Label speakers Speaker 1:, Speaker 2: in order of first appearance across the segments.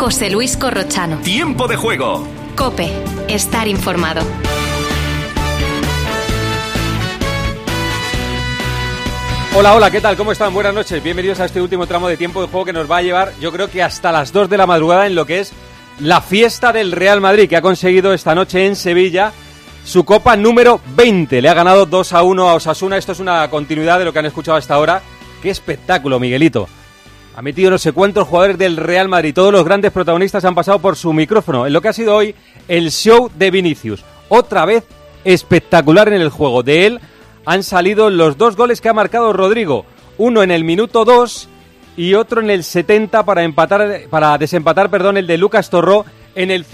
Speaker 1: José Luis Corrochano.
Speaker 2: Tiempo de juego.
Speaker 1: COPE. Estar informado.
Speaker 3: Hola, ¿qué tal? ¿Cómo están? Buenas noches. Bienvenidos a este último tramo de tiempo de juego que nos va a llevar, yo creo que hasta las 2 de la madrugada en lo que es la fiesta del Real Madrid, que ha conseguido esta noche en Sevilla su Copa número 20. Le ha ganado 2-1 a Osasuna. Esto es una continuidad de lo que han escuchado hasta ahora. ¡Qué espectáculo, Miguelito! Ha metido no sé cuántos jugadores del Real Madrid. Todos los grandes protagonistas han pasado por su micrófono en lo que ha sido hoy el show de Vinicius. Otra vez espectacular en el juego. De él han salido los 2 goles que ha marcado Rodrigo. Uno en el minuto 2 y otro en el 70 para desempatar el de Lucas Torró en el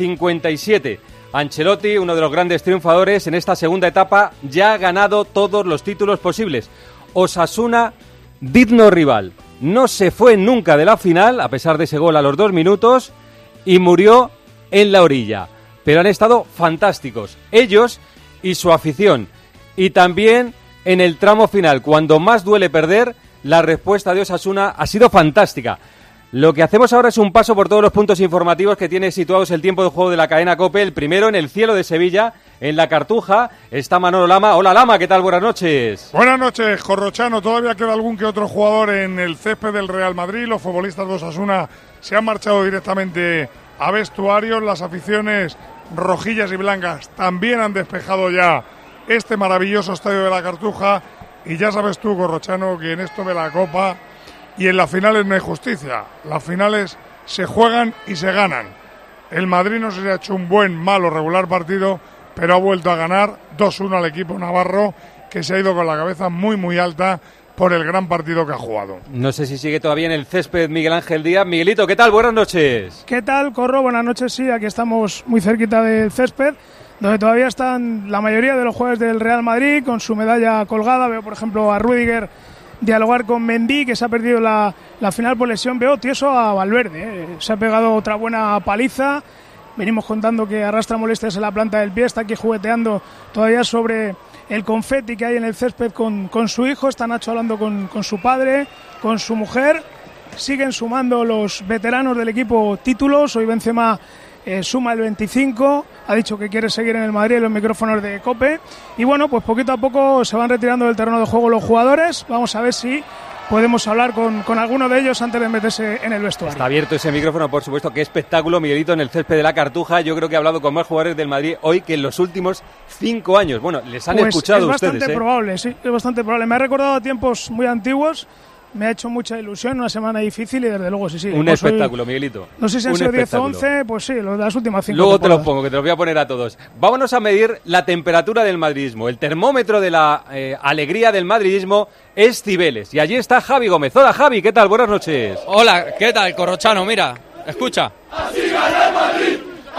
Speaker 3: 57. Ancelotti, uno de los grandes triunfadores en esta segunda etapa, ya ha ganado todos los títulos posibles. Osasuna, digno rival. No se fue nunca de la final, a pesar de ese gol a los 2 minutos, y murió en la orilla. Pero han estado fantásticos, ellos y su afición. Y también en el tramo final, cuando más duele perder, la respuesta de Osasuna ha sido fantástica. Lo que hacemos ahora es un paso por todos los puntos informativos que tiene situados el tiempo de juego de la cadena COPE. El primero en el cielo de Sevilla, en la Cartuja, está Manolo Lama. Hola Lama, ¿qué tal? Buenas noches.
Speaker 4: Buenas noches, Corrochano. Todavía queda algún que otro jugador en el césped del Real Madrid. Los futbolistas de Osasuna se han marchado directamente a vestuarios. Las aficiones rojillas y blancas también han despejado ya este maravilloso estadio de la Cartuja. Y ya sabes tú, Corrochano, que en esto de la Copa y en las finales no hay justicia. Las finales se juegan y se ganan. El Madrid no se ha hecho un buen, malo, regular partido, pero ha vuelto a ganar 2-1 al equipo navarro, que se ha ido con la cabeza muy, muy alta por el gran partido que ha jugado.
Speaker 3: No sé si sigue todavía en el césped Miguel Ángel Díaz. Miguelito, ¿qué tal? Buenas noches.
Speaker 5: ¿Qué tal, Corro? Buenas noches, sí, aquí estamos muy cerquita del césped, donde todavía están la mayoría de los jugadores del Real Madrid con su medalla colgada. Veo, por ejemplo, a Rüdiger dialogar con Mendy, que se ha perdido la final por lesión. Veo tieso a Valverde, se ha pegado otra buena paliza. Venimos contando que arrastra molestias en la planta del pie, está aquí jugueteando todavía sobre el confeti que hay en el césped con su hijo. Está Nacho hablando con su padre, con su mujer. Siguen sumando los veteranos del equipo títulos. Hoy Benzema suma el 25, ha dicho que quiere seguir en el Madrid en los micrófonos de COPE. Y bueno, pues poquito a poco se van retirando del terreno de juego los jugadores. Vamos a ver si podemos hablar con alguno de ellos antes de meterse en el vestuario.
Speaker 3: Está abierto ese micrófono, por supuesto. Qué espectáculo, Miguelito, en el césped de la Cartuja. Yo creo que he hablado con más jugadores del Madrid hoy que en los últimos 5 años. Bueno, les han escuchado ustedes.
Speaker 5: Es bastante probable, sí, es bastante probable. Me ha recordado a tiempos muy antiguos. Me ha hecho mucha ilusión, una semana difícil y desde luego sí.
Speaker 3: Un espectáculo, Miguelito.
Speaker 5: No sé si han sido 10 o 11, pues sí, los de las últimas 5
Speaker 3: Luego
Speaker 5: temporadas.
Speaker 3: te los pongo, que te los voy a poner a todos. Vámonos a medir la temperatura del madridismo. El termómetro de la alegría del madridismo es Cibeles. Y allí está Javi Gómez. Hola Javi, ¿qué tal? Buenas noches.
Speaker 6: Hola, ¿qué tal, Corrochano? Mira, escucha.
Speaker 7: Así gana el Madrid,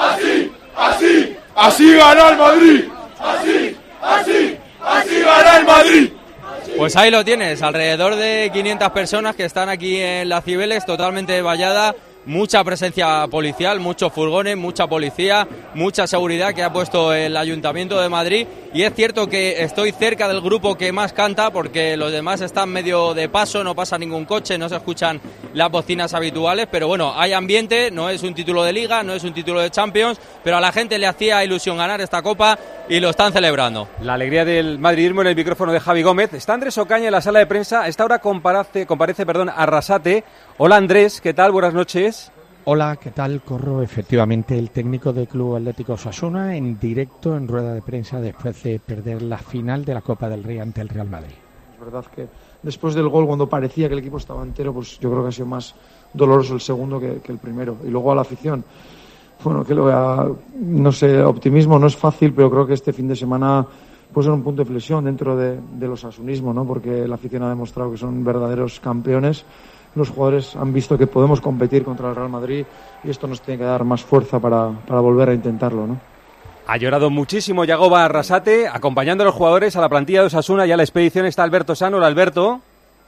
Speaker 7: así gana el Madrid, así gana el Madrid.
Speaker 6: Pues ahí lo tienes, alrededor de 500 personas que están aquí en la Cibeles, totalmente vallada, mucha presencia policial, muchos furgones, mucha policía, mucha seguridad que ha puesto el Ayuntamiento de Madrid. Y es cierto que estoy cerca del grupo que más canta porque los demás están medio de paso, no pasa ningún coche, no se escuchan las bocinas habituales, pero bueno, hay ambiente, no es un título de Liga, no es un título de Champions, pero a la gente le hacía ilusión ganar esta Copa y lo están celebrando.
Speaker 3: La alegría del madridismo en el micrófono de Javi Gómez. Está Andrés Ocaña en la sala de prensa. A esta hora comparece Arrasate. Hola Andrés, ¿qué tal? Buenas noches.
Speaker 8: Hola, ¿qué tal? Corro, efectivamente, el técnico del Club Atlético Osasuna en directo en rueda de prensa después de perder la final de la Copa del Rey ante el Real Madrid.
Speaker 9: Es verdad que después del gol, cuando parecía que el equipo estaba entero, pues yo creo que ha sido más doloroso el segundo que el primero. Y luego a la afición, bueno, que lo vea, no sé, optimismo no es fácil, pero creo que este fin de semana puede ser un punto de inflexión dentro del osasunismo, ¿no? Porque la afición ha demostrado que son verdaderos campeones. Los jugadores han visto que podemos competir contra el Real Madrid y esto nos tiene que dar más fuerza para volver a intentarlo, ¿no?
Speaker 3: Ha llorado muchísimo Yagoba Arrasate, acompañando a los jugadores a la plantilla de Osasuna y a la expedición está Alberto Sano. Hola, Alberto.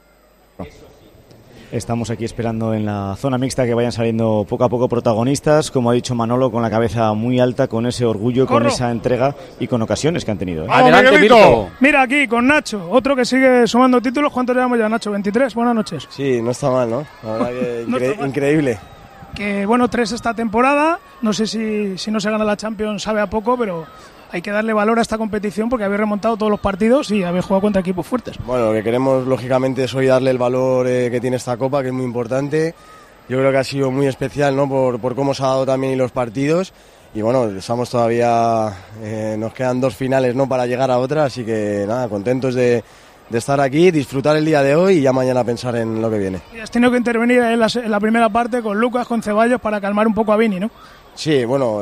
Speaker 10: Estamos aquí esperando en la zona mixta que vayan saliendo poco a poco protagonistas, como ha dicho Manolo, con la cabeza muy alta, con ese orgullo, con esa entrega y con ocasiones que han tenido.
Speaker 3: Adelante, Mirko.
Speaker 5: Mira aquí, con Nacho, otro que sigue sumando títulos. ¿Cuántos llevamos ya, Nacho? ¿23? Buenas noches.
Speaker 11: Sí, no está mal, ¿no? La verdad que increíble.
Speaker 5: que bueno, 3 esta temporada, no sé si no se gana la Champions sabe a poco, pero hay que darle valor a esta competición porque habéis remontado todos los partidos y habéis jugado contra equipos fuertes.
Speaker 2: Bueno, lo que queremos lógicamente es hoy darle el valor que tiene esta Copa, que es muy importante. Yo creo que ha sido muy especial, ¿no? por cómo se ha dado también los partidos. Y bueno, estamos todavía, nos quedan 2 finales, ¿no?, para llegar a otra, así que nada, contentos de estar aquí, disfrutar el día de hoy y ya mañana pensar en lo que viene.
Speaker 5: Y has tenido que intervenir en la primera parte con Lucas, con Ceballos, para calmar un poco a Vini, ¿no?
Speaker 2: Sí, bueno,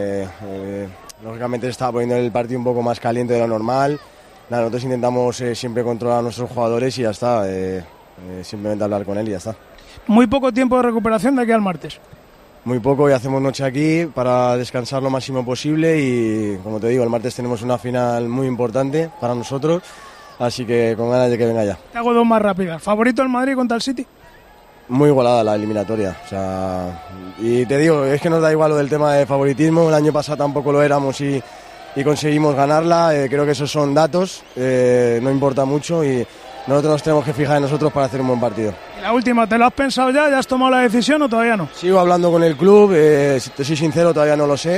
Speaker 2: lógicamente estaba poniendo el partido un poco más caliente de lo normal. Nada, nosotros intentamos siempre controlar a nuestros jugadores y ya está, simplemente hablar con él y ya está.
Speaker 5: Muy poco tiempo de recuperación de aquí al martes.
Speaker 2: Muy poco, y hacemos noche aquí para descansar lo máximo posible y, como te digo, el martes tenemos una final muy importante para nosotros, así que con ganas de que venga ya.
Speaker 5: Te hago 2 más rápidas. ¿Favorito el Madrid contra el City?
Speaker 2: Muy igualada la eliminatoria, o sea, y te digo, es que nos da igual lo del tema de favoritismo, el año pasado tampoco lo éramos y conseguimos ganarla, creo que esos son datos, no importa mucho y nosotros nos tenemos que fijar en nosotros para hacer un buen partido.
Speaker 5: Y la última, ¿te lo has pensado ya? ¿Ya has tomado la decisión o todavía no?
Speaker 2: Sigo hablando con el club, si te soy sincero todavía no lo sé,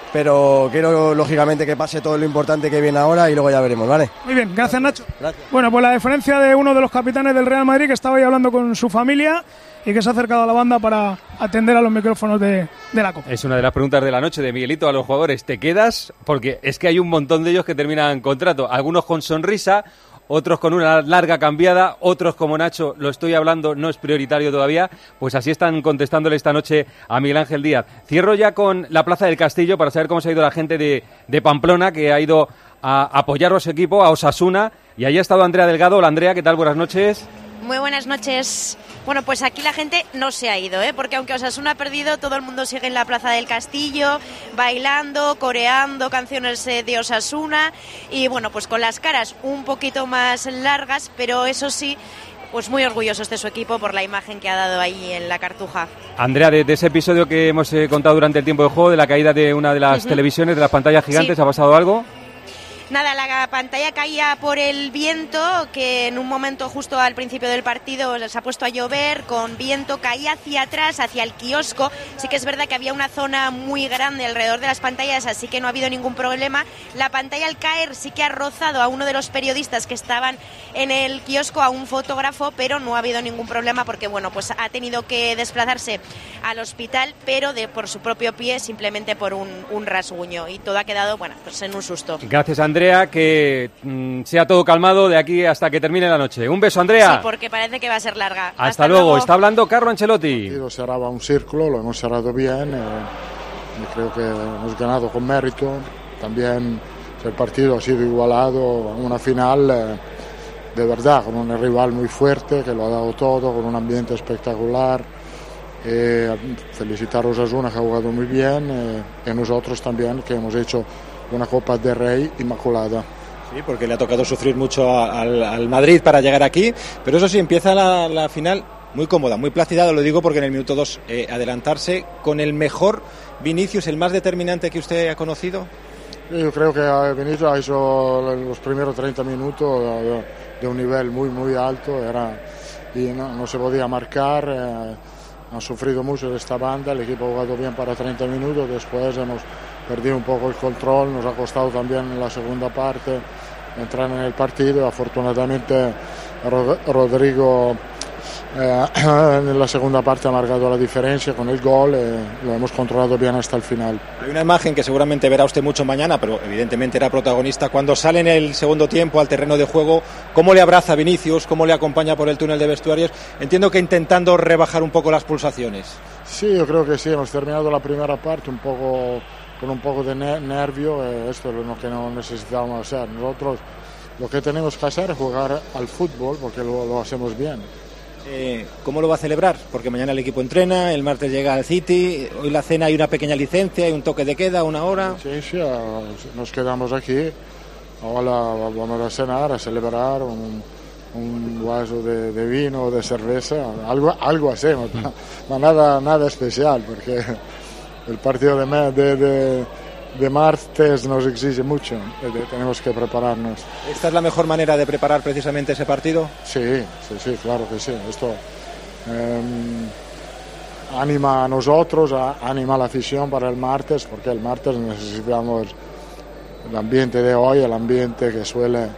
Speaker 2: pero quiero lógicamente que pase todo lo importante que viene ahora y luego ya veremos, ¿vale?
Speaker 5: Muy bien, gracias Nacho.
Speaker 2: Gracias.
Speaker 5: Bueno, pues la diferencia de uno de los capitanes del Real Madrid que estaba ahí hablando con su familia y que se ha acercado a la banda para atender a los micrófonos de la Copa.
Speaker 3: Es una de las preguntas de la noche de Miguelito a los jugadores. ¿Te quedas? Porque es que hay un montón de ellos que terminan contrato, algunos con sonrisa, otros con una larga cambiada, otros como Nacho, lo estoy hablando, no es prioritario todavía, pues así están contestándole esta noche a Miguel Ángel Díaz. Cierro ya con la Plaza del Castillo para saber cómo se ha ido la gente de Pamplona, que ha ido a apoyar a su equipo, a Osasuna, y ahí ha estado Andrea Delgado. Hola Andrea, ¿qué tal? Buenas noches.
Speaker 11: Muy buenas noches. Bueno, pues aquí la gente no se ha ido, porque aunque Osasuna ha perdido, todo el mundo sigue en la Plaza del Castillo, bailando, coreando canciones de Osasuna y bueno, pues con las caras un poquito más largas, pero eso sí, pues muy orgullosos de su equipo por la imagen que ha dado ahí en la Cartuja.
Speaker 3: Andrea, de ese episodio que hemos contado durante el tiempo de juego, de la caída de una de las televisiones, de las pantallas gigantes, sí. ¿Ha pasado algo?
Speaker 11: Nada, la pantalla caía por el viento, que en un momento justo al principio del partido se ha puesto a llover, con viento, caía hacia atrás, hacia el kiosco. Sí que es verdad que había una zona muy grande alrededor de las pantallas, así que no ha habido ningún problema. La pantalla al caer sí que ha rozado a uno de los periodistas que estaban en el kiosco, a un fotógrafo, pero no ha habido ningún problema porque, bueno, pues ha tenido que desplazarse al hospital, pero por su propio pie, simplemente por un rasguño. Y todo ha quedado, bueno, pues en un susto.
Speaker 3: Gracias, Andrea, que sea todo calmado de aquí hasta que termine la noche. Un beso, Andrea.
Speaker 11: Sí, porque parece que va a ser larga.
Speaker 3: Hasta luego. Está hablando Carlo Ancelotti.
Speaker 12: Cerraba un círculo, lo hemos cerrado bien. Creo que hemos ganado con mérito. También el partido ha sido igualado, una final de verdad, con un rival muy fuerte que lo ha dado todo, con un ambiente espectacular. Felicitar a Osasuna, que ha jugado muy bien, y a nosotros también, que hemos hecho una Copa del Rey inmaculada.
Speaker 13: Sí, porque le ha tocado sufrir mucho al Madrid para llegar aquí, pero eso sí, empieza la final muy cómoda, muy plácida, lo digo porque en el minuto 2 adelantarse con el mejor Vinicius, el más determinante que usted ha conocido.
Speaker 12: Yo creo que Vinicius ha hecho los primeros 30 minutos de un nivel muy muy alto, y no se podía marcar, ha sufrido mucho de esta banda, el equipo ha jugado bien para 30 minutos, después hemos perdido un poco el control, nos ha costado también en la segunda parte entrar en el partido. Afortunadamente Rodrigo en la segunda parte ha marcado la diferencia con el gol, lo hemos controlado bien hasta el final.
Speaker 13: Hay una imagen que seguramente verá usted mucho mañana, pero evidentemente era protagonista, cuando sale en el segundo tiempo al terreno de juego, cómo le abraza a Vinicius, cómo le acompaña por el túnel de vestuarios, entiendo que intentando rebajar un poco las pulsaciones.
Speaker 12: Sí, yo creo que sí, hemos terminado la primera parte con un poco de nervio, esto es lo que no necesitamos hacer. Nosotros lo que tenemos que hacer es jugar al fútbol, porque lo hacemos bien.
Speaker 13: ¿Cómo lo va a celebrar? Porque mañana el equipo entrena, el martes llega al City, hoy la cena hay una pequeña licencia, hay un toque de queda, una hora.
Speaker 12: Sí, nos quedamos aquí, ahora vamos a cenar, a celebrar un vaso de vino o de cerveza, algo hacemos, nada especial, porque el partido de martes nos exige mucho, tenemos que prepararnos.
Speaker 13: ¿Esta es la mejor manera de preparar precisamente ese partido?
Speaker 12: Sí, claro que sí. Esto anima a nosotros, anima a la afición para el martes, porque el martes necesitamos el ambiente de hoy, el ambiente que suele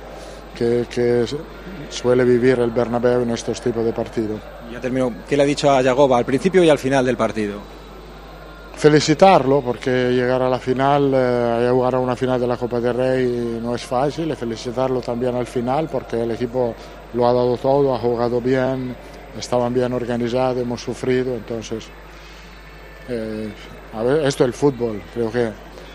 Speaker 12: vivir el Bernabéu en estos tipos de partidos.
Speaker 13: Ya termino. ¿Qué le ha dicho a Yagoba al principio y al final del partido?
Speaker 12: Felicitarlo, porque llegar a la final, jugar a una final de la Copa del Rey no es fácil, y felicitarlo también al final, porque el equipo lo ha dado todo, ha jugado bien, estaban bien organizados, hemos sufrido, entonces esto es el fútbol. Creo que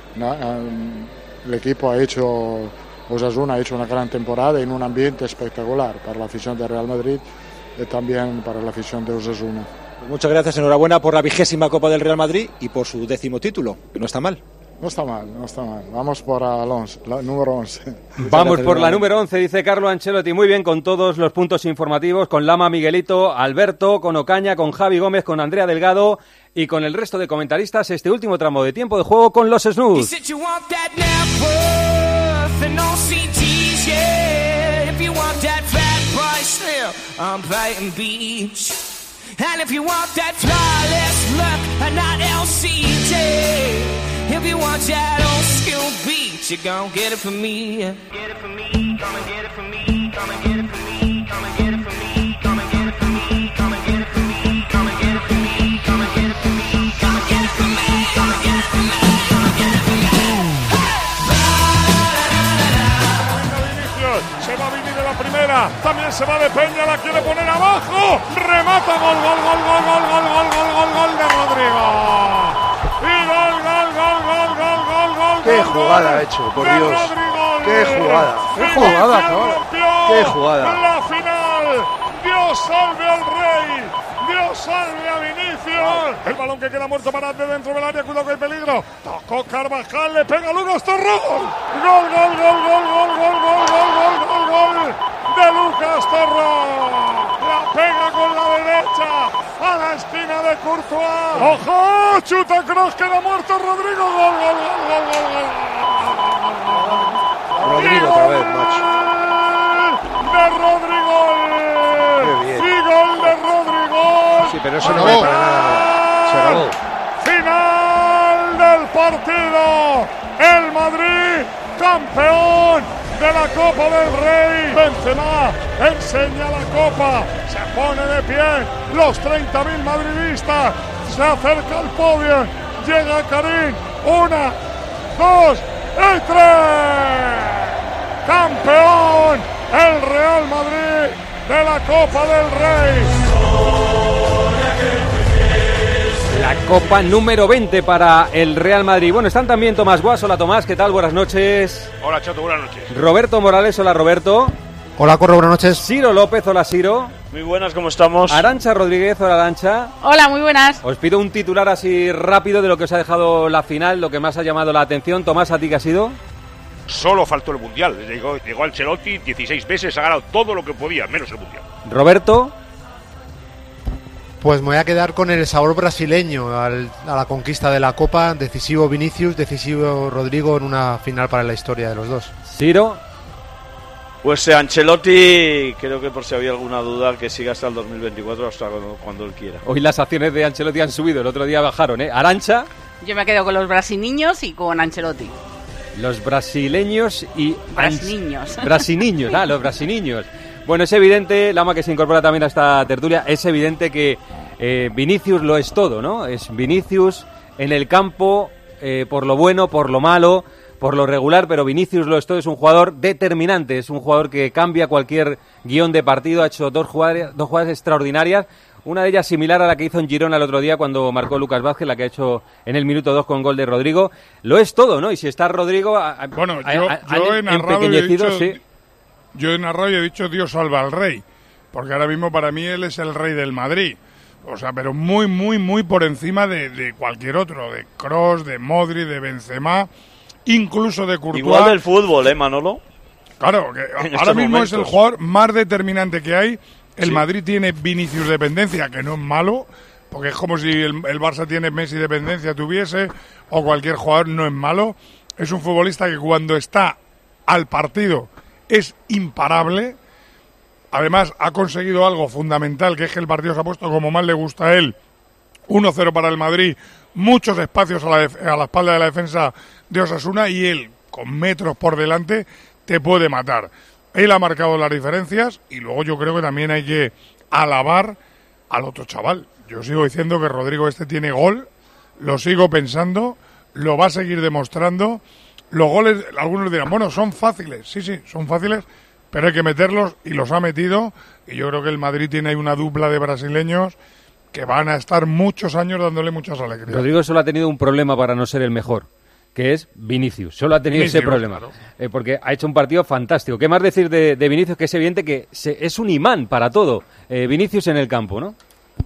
Speaker 12: el equipo Osasuna ha hecho una gran temporada en un ambiente espectacular para la afición de Real Madrid y también para la afición de Osasuna.
Speaker 13: Pues muchas gracias, enhorabuena por la 20ª Copa del Real Madrid y por su 10º título, que no está mal.
Speaker 12: No está mal. Vamos por la número 11.
Speaker 3: Vamos por la número 11, dice Carlo Ancelotti. Muy bien, con todos los puntos informativos, con Lama, Miguelito, Alberto, con Ocaña, con Javi Gómez, con Andrea Delgado y con el resto de comentaristas. Este último tramo de tiempo de juego con los Snooze.
Speaker 14: And if you want that flawless look and not LCD, if you want that old school beat, you gon' get it from me. Get it from me, come and get it from me, come and get it from me, come and get it from me, come and get it from me, come and get it from me, come and get it from me, come and get it from me, come and get it from me, come and get it from me, come and get it from me.
Speaker 4: Se va a venir de la primera, también se va de Peña, la quiere poner abajo, remata, gol de Rodrigo. Y gol.
Speaker 15: Qué jugada ha hecho, por Dios. Qué jugada, qué jugada.
Speaker 4: La final, Dios salve al Rey. Dios salve a Vinicius. El balón que queda muerto para de dentro del área. Cuidado que hay peligro. Tocó Carvajal. Le pega Lucas Torrón. Gol de Lucas Torrón. La pega con la derecha a la esquina de Courtois. ¡Ojo! Chuta Kroos. Queda muerto Rodrigo. Gol.
Speaker 15: Rodrigo otra vez, macho.
Speaker 4: De Rodrigo.
Speaker 15: Qué bien.
Speaker 4: Y gol de Rodrigo.
Speaker 15: Sí, pero eso no vale para nada. Se acabó.
Speaker 4: Final del partido. El Madrid, campeón de la Copa del Rey. Benzema enseña la copa. Se pone de pie. Los 30.000 madridistas. Se acerca al podio. Llega Karim. 1, 2 y 3. Campeón el Real Madrid de la Copa del Rey.
Speaker 3: La Copa número 20 para el Real Madrid. Bueno, están también Tomás Guas. Hola Tomás, ¿qué tal? Buenas noches.
Speaker 16: Hola Chato, buenas noches.
Speaker 3: Roberto Morales, hola Roberto.
Speaker 17: Hola Corro, buenas noches.
Speaker 3: Ciro López, hola Ciro.
Speaker 16: Muy buenas, ¿cómo estamos?
Speaker 3: Arantxa Rodríguez, hola Arantxa.
Speaker 18: Hola, muy buenas.
Speaker 3: Os pido un titular así rápido de lo que os ha dejado la final, lo que más ha llamado la atención. Tomás, ¿a ti qué ha sido?
Speaker 16: Solo faltó el Mundial. Llegó Ancelotti 16 veces, ha ganado todo lo que podía, menos el Mundial.
Speaker 3: Roberto.
Speaker 17: Pues me voy a quedar con el sabor brasileño a la conquista de la Copa. Decisivo Vinicius, decisivo Rodrigo en una final para la historia de los dos.
Speaker 3: Ciro.
Speaker 19: Pues Ancelotti, creo que por si había alguna duda, que siga hasta el 2024, hasta cuando él quiera.
Speaker 3: Hoy las acciones de Ancelotti han subido, el otro día bajaron, ¿eh? Arantxa.
Speaker 18: Yo me quedo con los brasiliños y con Ancelotti.
Speaker 3: Los brasileños y...
Speaker 18: Brasiniños.
Speaker 3: Brasiniños, los brasiniños. Bueno, es evidente, Lama, que se incorpora también a esta tertulia, es evidente que Vinicius lo es todo, ¿no? Es Vinicius en el campo, por lo bueno, por lo malo, por lo regular, pero Vinicius lo es todo, es un jugador determinante, es un jugador que cambia cualquier guión de partido, ha hecho dos jugadas extraordinarias, una de ellas similar a la que hizo en Girona el otro día cuando marcó Lucas Vázquez, la que ha hecho en el minuto 2 con gol de Rodrigo. Lo es todo, ¿no? Y si está Rodrigo...
Speaker 4: Bueno, yo he narrado y he dicho... Sí. Yo he narrado y he dicho Dios salva al Rey, porque ahora mismo para mí él es el Rey del Madrid. O sea, pero muy, muy, muy por encima de cualquier otro, de Kroos, de Modric, de Benzema, incluso de Courtois.
Speaker 19: Igual del fútbol, Manolo?
Speaker 4: Claro, que ahora mismo momentos es el jugador más determinante que hay. El Madrid tiene Vinicius dependencia, que no es malo, porque es como si el Barça tiene Messi dependencia tuviese, o cualquier jugador, no es malo. Es un futbolista que cuando está al partido es imparable. Además ha conseguido algo fundamental, que es que el partido se ha puesto como más le gusta a él, 1-0 para el Madrid, muchos espacios a la espalda de la defensa de Osasuna y él, con metros por delante, te puede matar. Él ha marcado las diferencias y luego yo creo que también hay que alabar al otro chaval. Yo sigo diciendo que Rodrigo tiene gol, lo sigo pensando, lo va a seguir demostrando. Los goles, algunos dirán, bueno, son fáciles. Sí, son fáciles, pero hay que meterlos y los ha metido. Y yo creo que el Madrid tiene ahí una dupla de brasileños que van a estar muchos años dándole muchas alegrías.
Speaker 3: Rodrigo solo ha tenido un problema para no ser el mejor, que es Vinicius. Solo ha tenido ese problema, claro. Porque ha hecho un partido fantástico. ¿Qué más decir de Vinicius? Que es evidente que es un imán para todo. Vinicius en el campo, ¿no?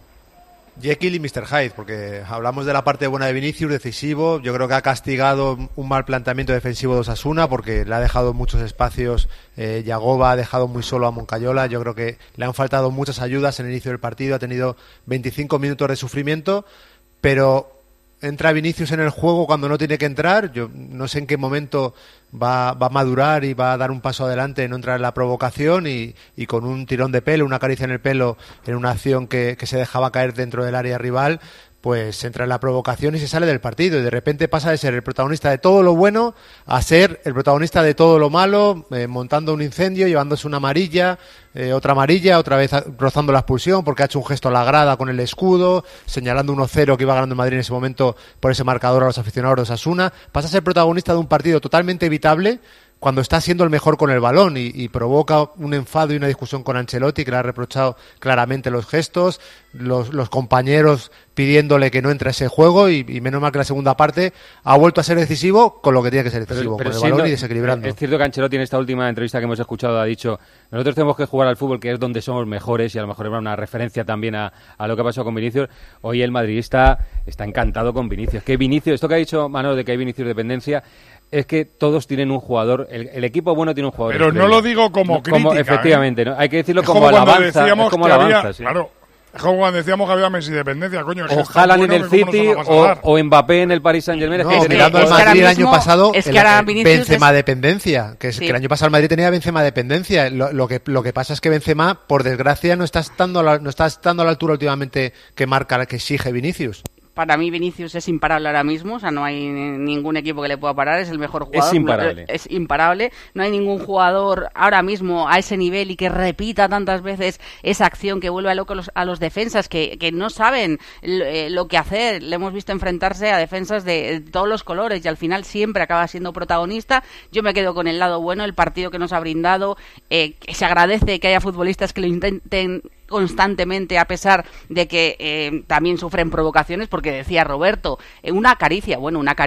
Speaker 17: Jekyll y Mr. Hyde, porque hablamos de la parte buena de Vinicius, decisivo. Yo creo que ha castigado un mal planteamiento defensivo de Osasuna, porque le ha dejado muchos espacios. Yagoba ha dejado muy solo a Moncayola. Yo creo que le han faltado muchas ayudas en el inicio del partido. Ha tenido 25 minutos de sufrimiento, pero entra Vinicius en el juego cuando no tiene que entrar. Yo no sé en qué momento va a madurar y va a dar un paso adelante, no entrar en la provocación y con un tirón de pelo, una caricia en el pelo en una acción que se dejaba caer dentro del área rival, pues entra en la provocación y se sale del partido y de repente pasa de ser el protagonista de todo lo bueno a ser el protagonista de todo lo malo, montando un incendio, llevándose una amarilla, otra amarilla, otra vez rozando la expulsión porque ha hecho un gesto a la grada con el escudo, señalando 1-0 que iba ganando Madrid en ese momento por ese marcador a los aficionados de Osasuna. Pasa a ser protagonista de un partido totalmente evitable cuando está siendo el mejor con el balón y provoca un enfado y una discusión con Ancelotti, que le ha reprochado claramente los gestos, los compañeros pidiéndole que no entre a ese juego y menos mal que la segunda parte ha vuelto a ser decisivo con lo que tiene que ser decisivo, con el balón y desequilibrando.
Speaker 3: Es cierto que Ancelotti en esta última entrevista que hemos escuchado ha dicho: nosotros tenemos que jugar al fútbol, que es donde somos mejores, y a lo mejor era una referencia también a lo que ha pasado con Vinicius. Hoy el madridista está encantado con Vinicius. Que Vinicius, esto que ha dicho Manolo de que hay Vinicius dependencia, es que todos tienen un jugador, el equipo bueno tiene un jugador.
Speaker 4: Pero estrella. No lo digo como crítica.
Speaker 3: Efectivamente, ¿no? Hay que decirlo
Speaker 4: es
Speaker 3: como alabanza. Es como alabanza, sí.
Speaker 4: Claro, es como cuando decíamos que había Messi dependencia, coño.
Speaker 3: O Haaland en el City o Mbappé en el Paris Saint-Germain.
Speaker 17: No, mirando al Madrid el año pasado, Benzema dependencia. Que el año pasado el Madrid tenía Benzema dependencia. Lo que pasa es que Benzema, por desgracia, no está estando a la altura últimamente que exige Vinicius.
Speaker 18: Para mí Vinicius es imparable ahora mismo, o sea, no hay ningún equipo que le pueda parar, es el mejor jugador. Es imparable. No hay ningún jugador ahora mismo a ese nivel y que repita tantas veces esa acción, que vuelve a loco a los defensas que no saben lo que hacer. Le hemos visto enfrentarse a defensas de todos los colores y al final siempre acaba siendo protagonista. Yo me quedo con el lado bueno, el partido que nos ha brindado, que se agradece que haya futbolistas que lo intenten constantemente, a pesar de que también sufren provocaciones, porque decía Roberto, una caricia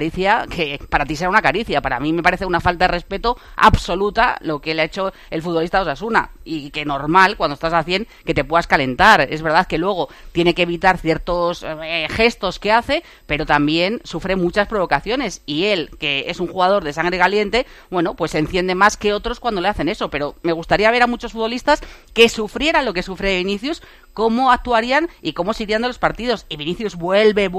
Speaker 18: que para ti será una caricia, para mí me parece una falta de respeto absoluta lo que le ha hecho el futbolista de Osasuna, y que normal cuando estás a 100 que te puedas calentar. Es verdad que luego tiene que evitar ciertos gestos que hace, pero también sufre muchas provocaciones, y él, que es un jugador de sangre caliente, bueno, pues se enciende más que otros cuando le hacen eso. Pero me gustaría ver a muchos futbolistas que sufrieran lo que sufre Vinicius, cómo actuarían y cómo se irían de los partidos. Y Vinicius vuelve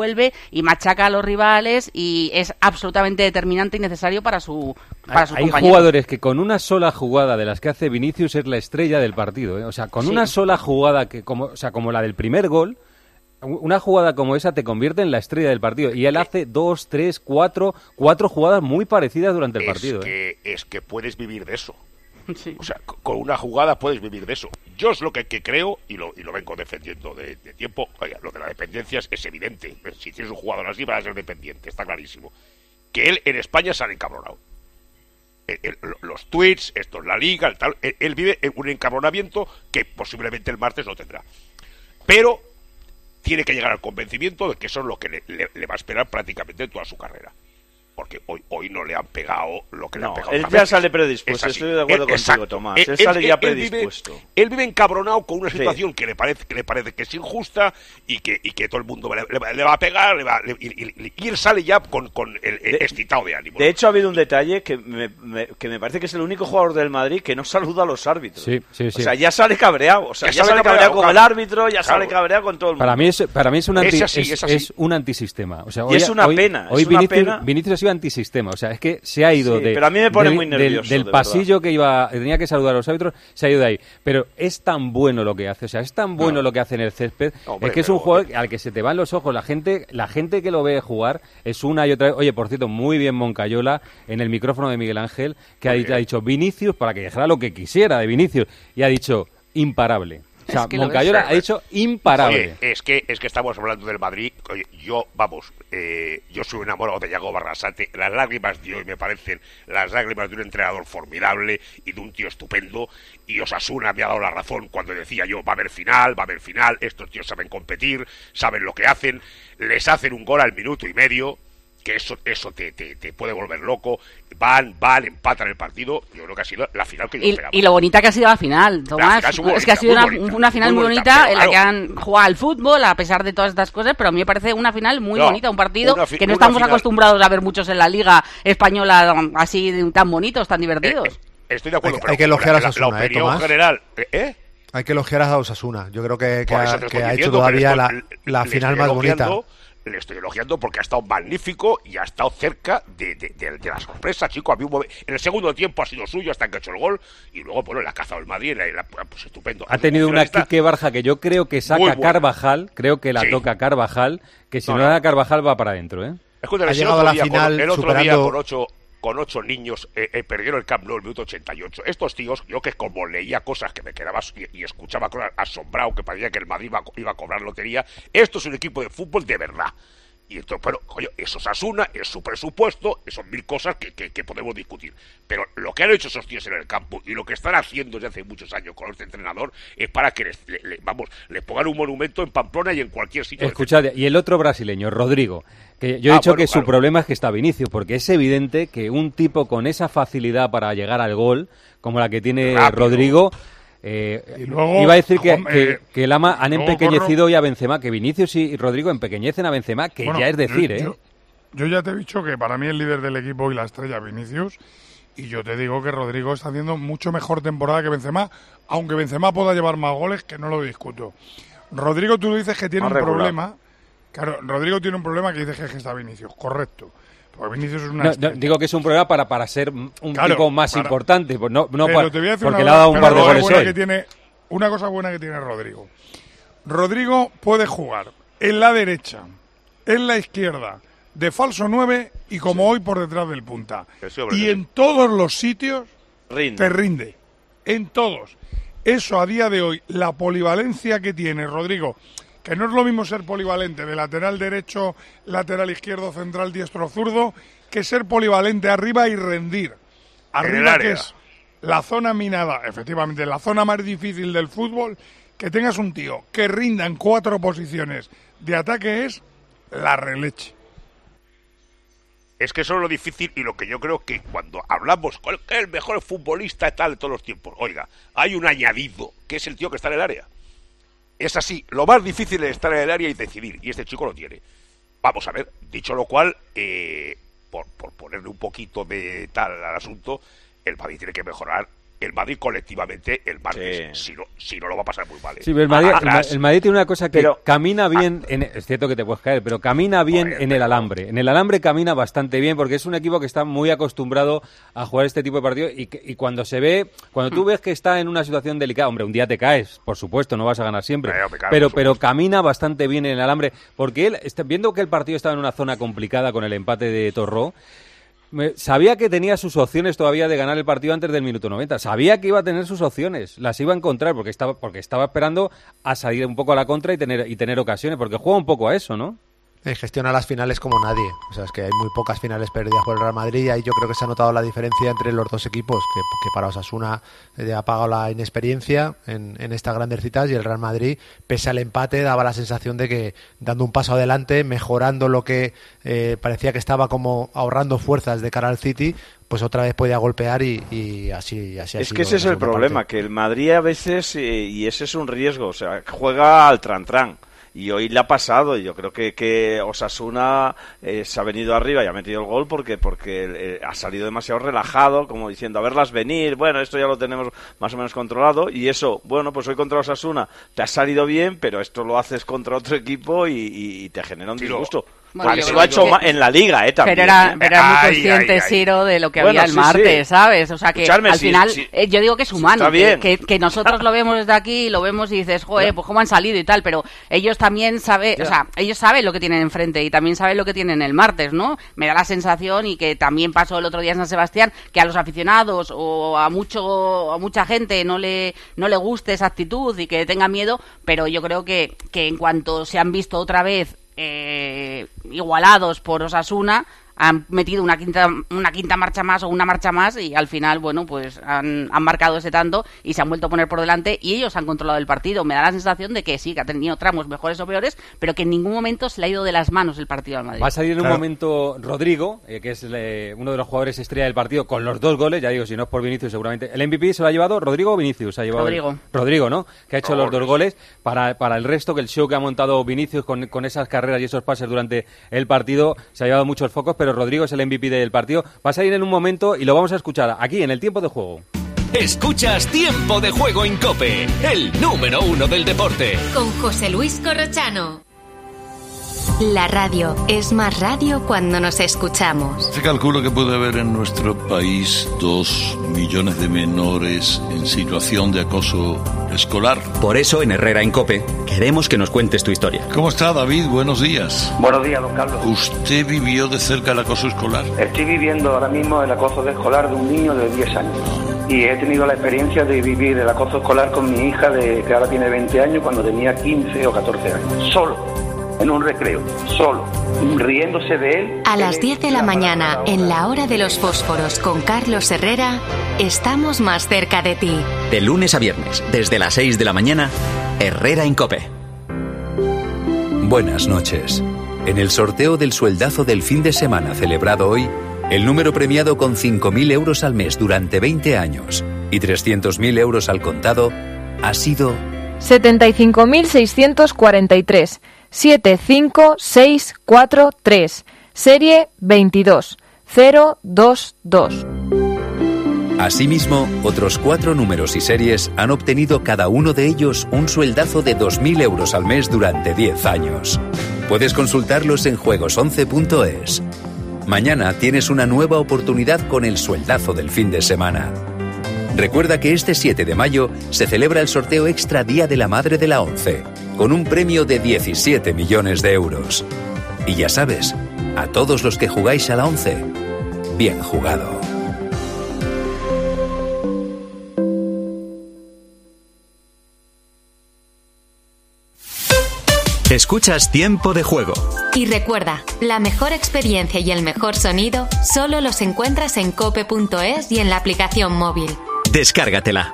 Speaker 18: y machaca a los rivales y es absolutamente determinante y necesario para su
Speaker 3: Hay jugadores que con una sola jugada de las que hace Vinicius es la estrella del partido, ¿eh? O sea, con una sola jugada como la del primer gol, una jugada como esa te convierte en la estrella del partido. Y él hace 2, 3, 4 jugadas muy parecidas durante el partido.
Speaker 16: Es que puedes vivir de eso.
Speaker 18: Sí.
Speaker 16: O sea, con una jugada puedes vivir de eso. Yo es lo que creo, y lo vengo defendiendo de tiempo. Oiga, lo de la dependencia es evidente. Si tienes un jugador así, va a ser dependiente, está clarísimo. Que él en España sale encabronado. Los tweets, esto es la liga, el tal, él vive en un encabronamiento que posiblemente el martes no tendrá. Pero tiene que llegar al convencimiento de que eso es lo que le va a esperar prácticamente toda su carrera. Porque hoy no le han pegado lo que le han pegado.
Speaker 19: Él ya sale predispuesto, estoy de acuerdo contigo, Tomás. Él sale ya predispuesto.
Speaker 16: Él vive encabronado con una situación que le parece que es injusta y que todo el mundo le va a pegar, y él sale ya con el excitado de ánimo.
Speaker 19: De hecho, ha habido un detalle que me parece que es el único jugador del Madrid que no saluda a los árbitros.
Speaker 3: Sí.
Speaker 19: O sea, ya sale cabreado. O sea, ya sale cabreado con el árbitro, ya sale cabreado con todo el mundo.
Speaker 3: Para mí es un antisistema. O sea,
Speaker 19: y es una pena.
Speaker 3: Hoy Vinicius ha sido inclusive antisistema. O sea, es que se ha ido
Speaker 19: pero a mí me pone muy nervioso,
Speaker 3: del
Speaker 19: de
Speaker 3: pasillo que tenía que saludar a los árbitros, se ha ido de ahí. Pero es tan bueno lo que hace, o sea, es tan bueno lo que hace en el césped, es que es un jugador al que se te van los ojos. La gente que lo ve jugar es una y otra vez. Oye, por cierto, muy bien Moncayola en el micrófono de Miguel Ángel, que ha dicho Vinicius, para que dijera lo que quisiera de Vinicius, y ha dicho imparable. O sea, Moncayola ha dicho imparable.
Speaker 16: Oye, es que estamos hablando del Madrid. Oye, yo soy enamorado de Yago Barrasate. Las lágrimas de hoy me parecen las lágrimas de un entrenador formidable y de un tío estupendo. Y Osasuna me ha dado la razón cuando decía yo, va a haber final, estos tíos saben competir, saben lo que hacen, les hacen un gol al minuto y medio, que eso te puede volver loco. Van, empatan el partido. Yo creo que ha sido la final que yo esperaba.
Speaker 18: Y lo bonita que ha sido la final, Tomás. Es que ha sido una final muy bonita en la que han jugado al fútbol, a pesar de todas estas cosas, pero a mí me parece una final muy bonita, un partido que no estamos acostumbrados a ver muchos en la Liga Española así tan bonitos, tan divertidos.
Speaker 16: Estoy de acuerdo.
Speaker 17: Hay que elogiar a Osasuna,
Speaker 16: la opinión
Speaker 17: Tomás.
Speaker 16: General,
Speaker 17: Hay que elogiar a Osasuna. Yo creo que ha hecho
Speaker 16: diciendo
Speaker 17: todavía la final más bonita.
Speaker 16: Le estoy elogiando porque ha estado magnífico y ha estado cerca de la sorpresa, chico. En el segundo tiempo ha sido suyo hasta que ha hecho el gol y luego, bueno, le ha cazado el Madrid, pues estupendo.
Speaker 3: Ha tenido una Quique Barja que yo creo que saca Carvajal, creo que la toca Carvajal, que si no la da Carvajal va para adentro, ¿eh?
Speaker 16: Escúchame,
Speaker 17: ha llegado a la final
Speaker 16: el otro
Speaker 17: superando...
Speaker 16: día con 8 niños perdieron el Camp Nou el minuto 88. Estos tíos, yo que como leía cosas que me quedaba y escuchaba cosas asombrado, que parecía que el Madrid iba a cobrar lotería, esto es un equipo de fútbol de verdad. Y esto, pero, coño, eso es Osasuna, es su presupuesto, son 1000 cosas que podemos discutir. Pero lo que han hecho esos tíos en el campo y lo que están haciendo desde hace muchos años con este entrenador es para que les pongan un monumento en Pamplona y en cualquier sitio.
Speaker 3: Escuchad, y el otro brasileño, Rodrigo, que yo he dicho que su problema es que está Vinicius, porque es evidente que un tipo con esa facilidad para llegar al gol, como la que tiene Rodrigo... y luego, iba a decir que el AMA han empequeñecido hoy a Benzema, que Vinicius y Rodrigo empequeñecen a Benzema, que ya es decir,
Speaker 4: yo ya te he dicho que para mí el líder del equipo y la estrella es Vinicius, y yo te digo que Rodrigo está haciendo mucho mejor temporada que Benzema, aunque Benzema pueda llevar más goles, que no lo discuto. Rodrigo, tú dices que tiene un problema. Claro, Rodrigo tiene un problema que dices que está Vinicius, correcto. Porque Vinicius es una
Speaker 3: digo que es un problema para ser un tipo más importante, pues no
Speaker 4: pero te voy a decir
Speaker 3: porque le ha dado un par de goles hoy.
Speaker 4: Una cosa buena que tiene Rodrigo. Rodrigo puede jugar en la derecha, en la izquierda, de falso 9 y como hoy por detrás del punta. Y en todos los sitios te rinde. En todos. Eso a día de hoy, la polivalencia que tiene Rodrigo, que no es lo mismo ser polivalente de lateral derecho, lateral izquierdo, central diestro, zurdo, que ser polivalente arriba y rendir. Arriba, que es la zona minada, efectivamente, la zona más difícil del fútbol, que tengas un tío que rinda en 4 posiciones de ataque es la releche.
Speaker 16: Es que eso es lo difícil y lo que yo creo que cuando hablamos con el mejor futbolista tal de todos los tiempos, oiga, hay un añadido, que es el tío que está en el área. Es así, lo más difícil es estar en el área y decidir, y este chico lo tiene. Vamos a ver, dicho lo cual, por ponerle un poquito de tal al asunto, el Madrid tiene que mejorar. El Madrid colectivamente, el martes, si no lo va a pasar muy mal.
Speaker 3: Sí, pero el Madrid tiene una cosa que camina bien, es cierto que te puedes caer, pero camina bien en el alambre. En el alambre camina bastante bien porque es un equipo que está muy acostumbrado a jugar este tipo de partidos y cuando tú ves que está en una situación delicada, hombre, un día te caes, por supuesto, no vas a ganar siempre, pero camina bastante bien en el alambre porque él, viendo que el partido estaba en una zona complicada con el empate de Torró, sabía que tenía sus opciones todavía de ganar el partido antes del minuto 90. Sabía que iba a tener sus opciones, las iba a encontrar porque estaba esperando a salir un poco a la contra y tener ocasiones, porque juega un poco a eso, ¿no?
Speaker 17: Gestiona las finales como nadie. O sea, es que hay muy pocas finales perdidas por el Real Madrid y ahí yo creo que se ha notado la diferencia entre los dos equipos, que para Osasuna ha pagado la inexperiencia en estas grandes citas y el Real Madrid, pese al empate, daba la sensación de que dando un paso adelante, mejorando lo que parecía que estaba como ahorrando fuerzas de cara al City, pues otra vez podía golpear y así.
Speaker 19: Es que ese es el problema, que el Madrid a veces, y ese es un riesgo, o sea, juega al tran-tran. Y hoy le ha pasado, y yo creo que Osasuna se ha venido arriba y ha metido el gol porque ha salido demasiado relajado, como diciendo, a verlas venir, bueno, esto ya lo tenemos más o menos controlado, y eso, bueno, pues hoy contra Osasuna te ha salido bien, pero esto lo haces contra otro equipo y te genera un disgusto.
Speaker 18: Bueno,
Speaker 19: eso lo ha hecho en la Liga, también.
Speaker 18: Pero era muy consciente, Siro, de lo que había el martes, ¿sabes? O sea, que al final, yo digo que es humano, que nosotros lo vemos desde aquí, lo vemos y dices, joder, pues cómo han salido y tal, pero ellos también saben, o sea, ellos saben lo que tienen enfrente y también saben lo que tienen el martes, ¿no? Me da la sensación, y que también pasó el otro día en San Sebastián, que a los aficionados o a mucha gente no le guste esa actitud y que tenga miedo, pero yo creo que en cuanto se han visto otra vez igualados por Osasuna, han metido una quinta marcha más o una marcha más, y al final, bueno, pues han marcado ese tanto y se han vuelto a poner por delante y ellos han controlado el partido. Me da la sensación de que sí, que ha tenido tramos mejores o peores, pero que en ningún momento se le ha ido de las manos el partido al Madrid.
Speaker 3: Va a salir en un momento Rodrigo, que es uno de los jugadores estrella del partido, con los 2 goles. Ya digo, si no es por Vinicius, seguramente. ¿El MVP se lo ha llevado Rodrigo o Vinicius? Se ha llevado Rodrigo, ¿no? Que ha hecho los 2 goles. Para el resto, que el show que ha montado Vinicius con esas carreras y esos pases durante el partido, se ha llevado muchos focos, pero Rodrigo es el MVP del partido. Va a salir en un momento y lo vamos a escuchar aquí en el Tiempo de Juego.
Speaker 20: Escuchas Tiempo de Juego en COPE, el número 1 del deporte.
Speaker 1: Con José Luis Corrochano. La radio es más radio cuando nos escuchamos.
Speaker 21: Se calcula que puede haber en nuestro país 2 millones de menores en situación de acoso escolar.
Speaker 22: Por eso en Herrera en COPE queremos que nos cuentes tu historia.
Speaker 21: ¿Cómo está, David? Buenos días.
Speaker 23: Buenos días, don Carlos.
Speaker 21: ¿Usted vivió de cerca el acoso escolar?
Speaker 23: Estoy viviendo ahora mismo el acoso escolar de un niño de 10 años. Y he tenido la experiencia de vivir el acoso escolar con mi hija, que ahora tiene 20 años, cuando tenía 15 o 14 años. Solo. En un recreo, solo, riéndose de él.
Speaker 1: A las 10 de la mañana, en la hora de los fósforos con Carlos Herrera, estamos más cerca de ti.
Speaker 22: De lunes a viernes, desde las 6 de la mañana, Herrera en COPE.
Speaker 24: Buenas noches. En el sorteo del sueldazo del fin de semana celebrado hoy, el número premiado con 5.000 euros al mes durante 20 años y 300.000 euros al contado ha sido
Speaker 25: 75.643. 75643, serie 22022.
Speaker 24: Asimismo, otros 4 números y series han obtenido cada uno de ellos un sueldazo de 2.000 euros al mes durante 10 años. Puedes consultarlos en juegos11.es. Mañana tienes una nueva oportunidad con el sueldazo del fin de semana. Recuerda que este 7 de mayo se celebra el sorteo extra Día de la Madre de la ONCE, con un premio de 17 millones de euros. Y ya sabes, a todos los que jugáis a la ONCE, bien jugado.
Speaker 20: Escuchas Tiempo de Juego.
Speaker 1: Y recuerda, la mejor experiencia y el mejor sonido solo los encuentras en cope.es y en la aplicación móvil.
Speaker 20: Descárgatela.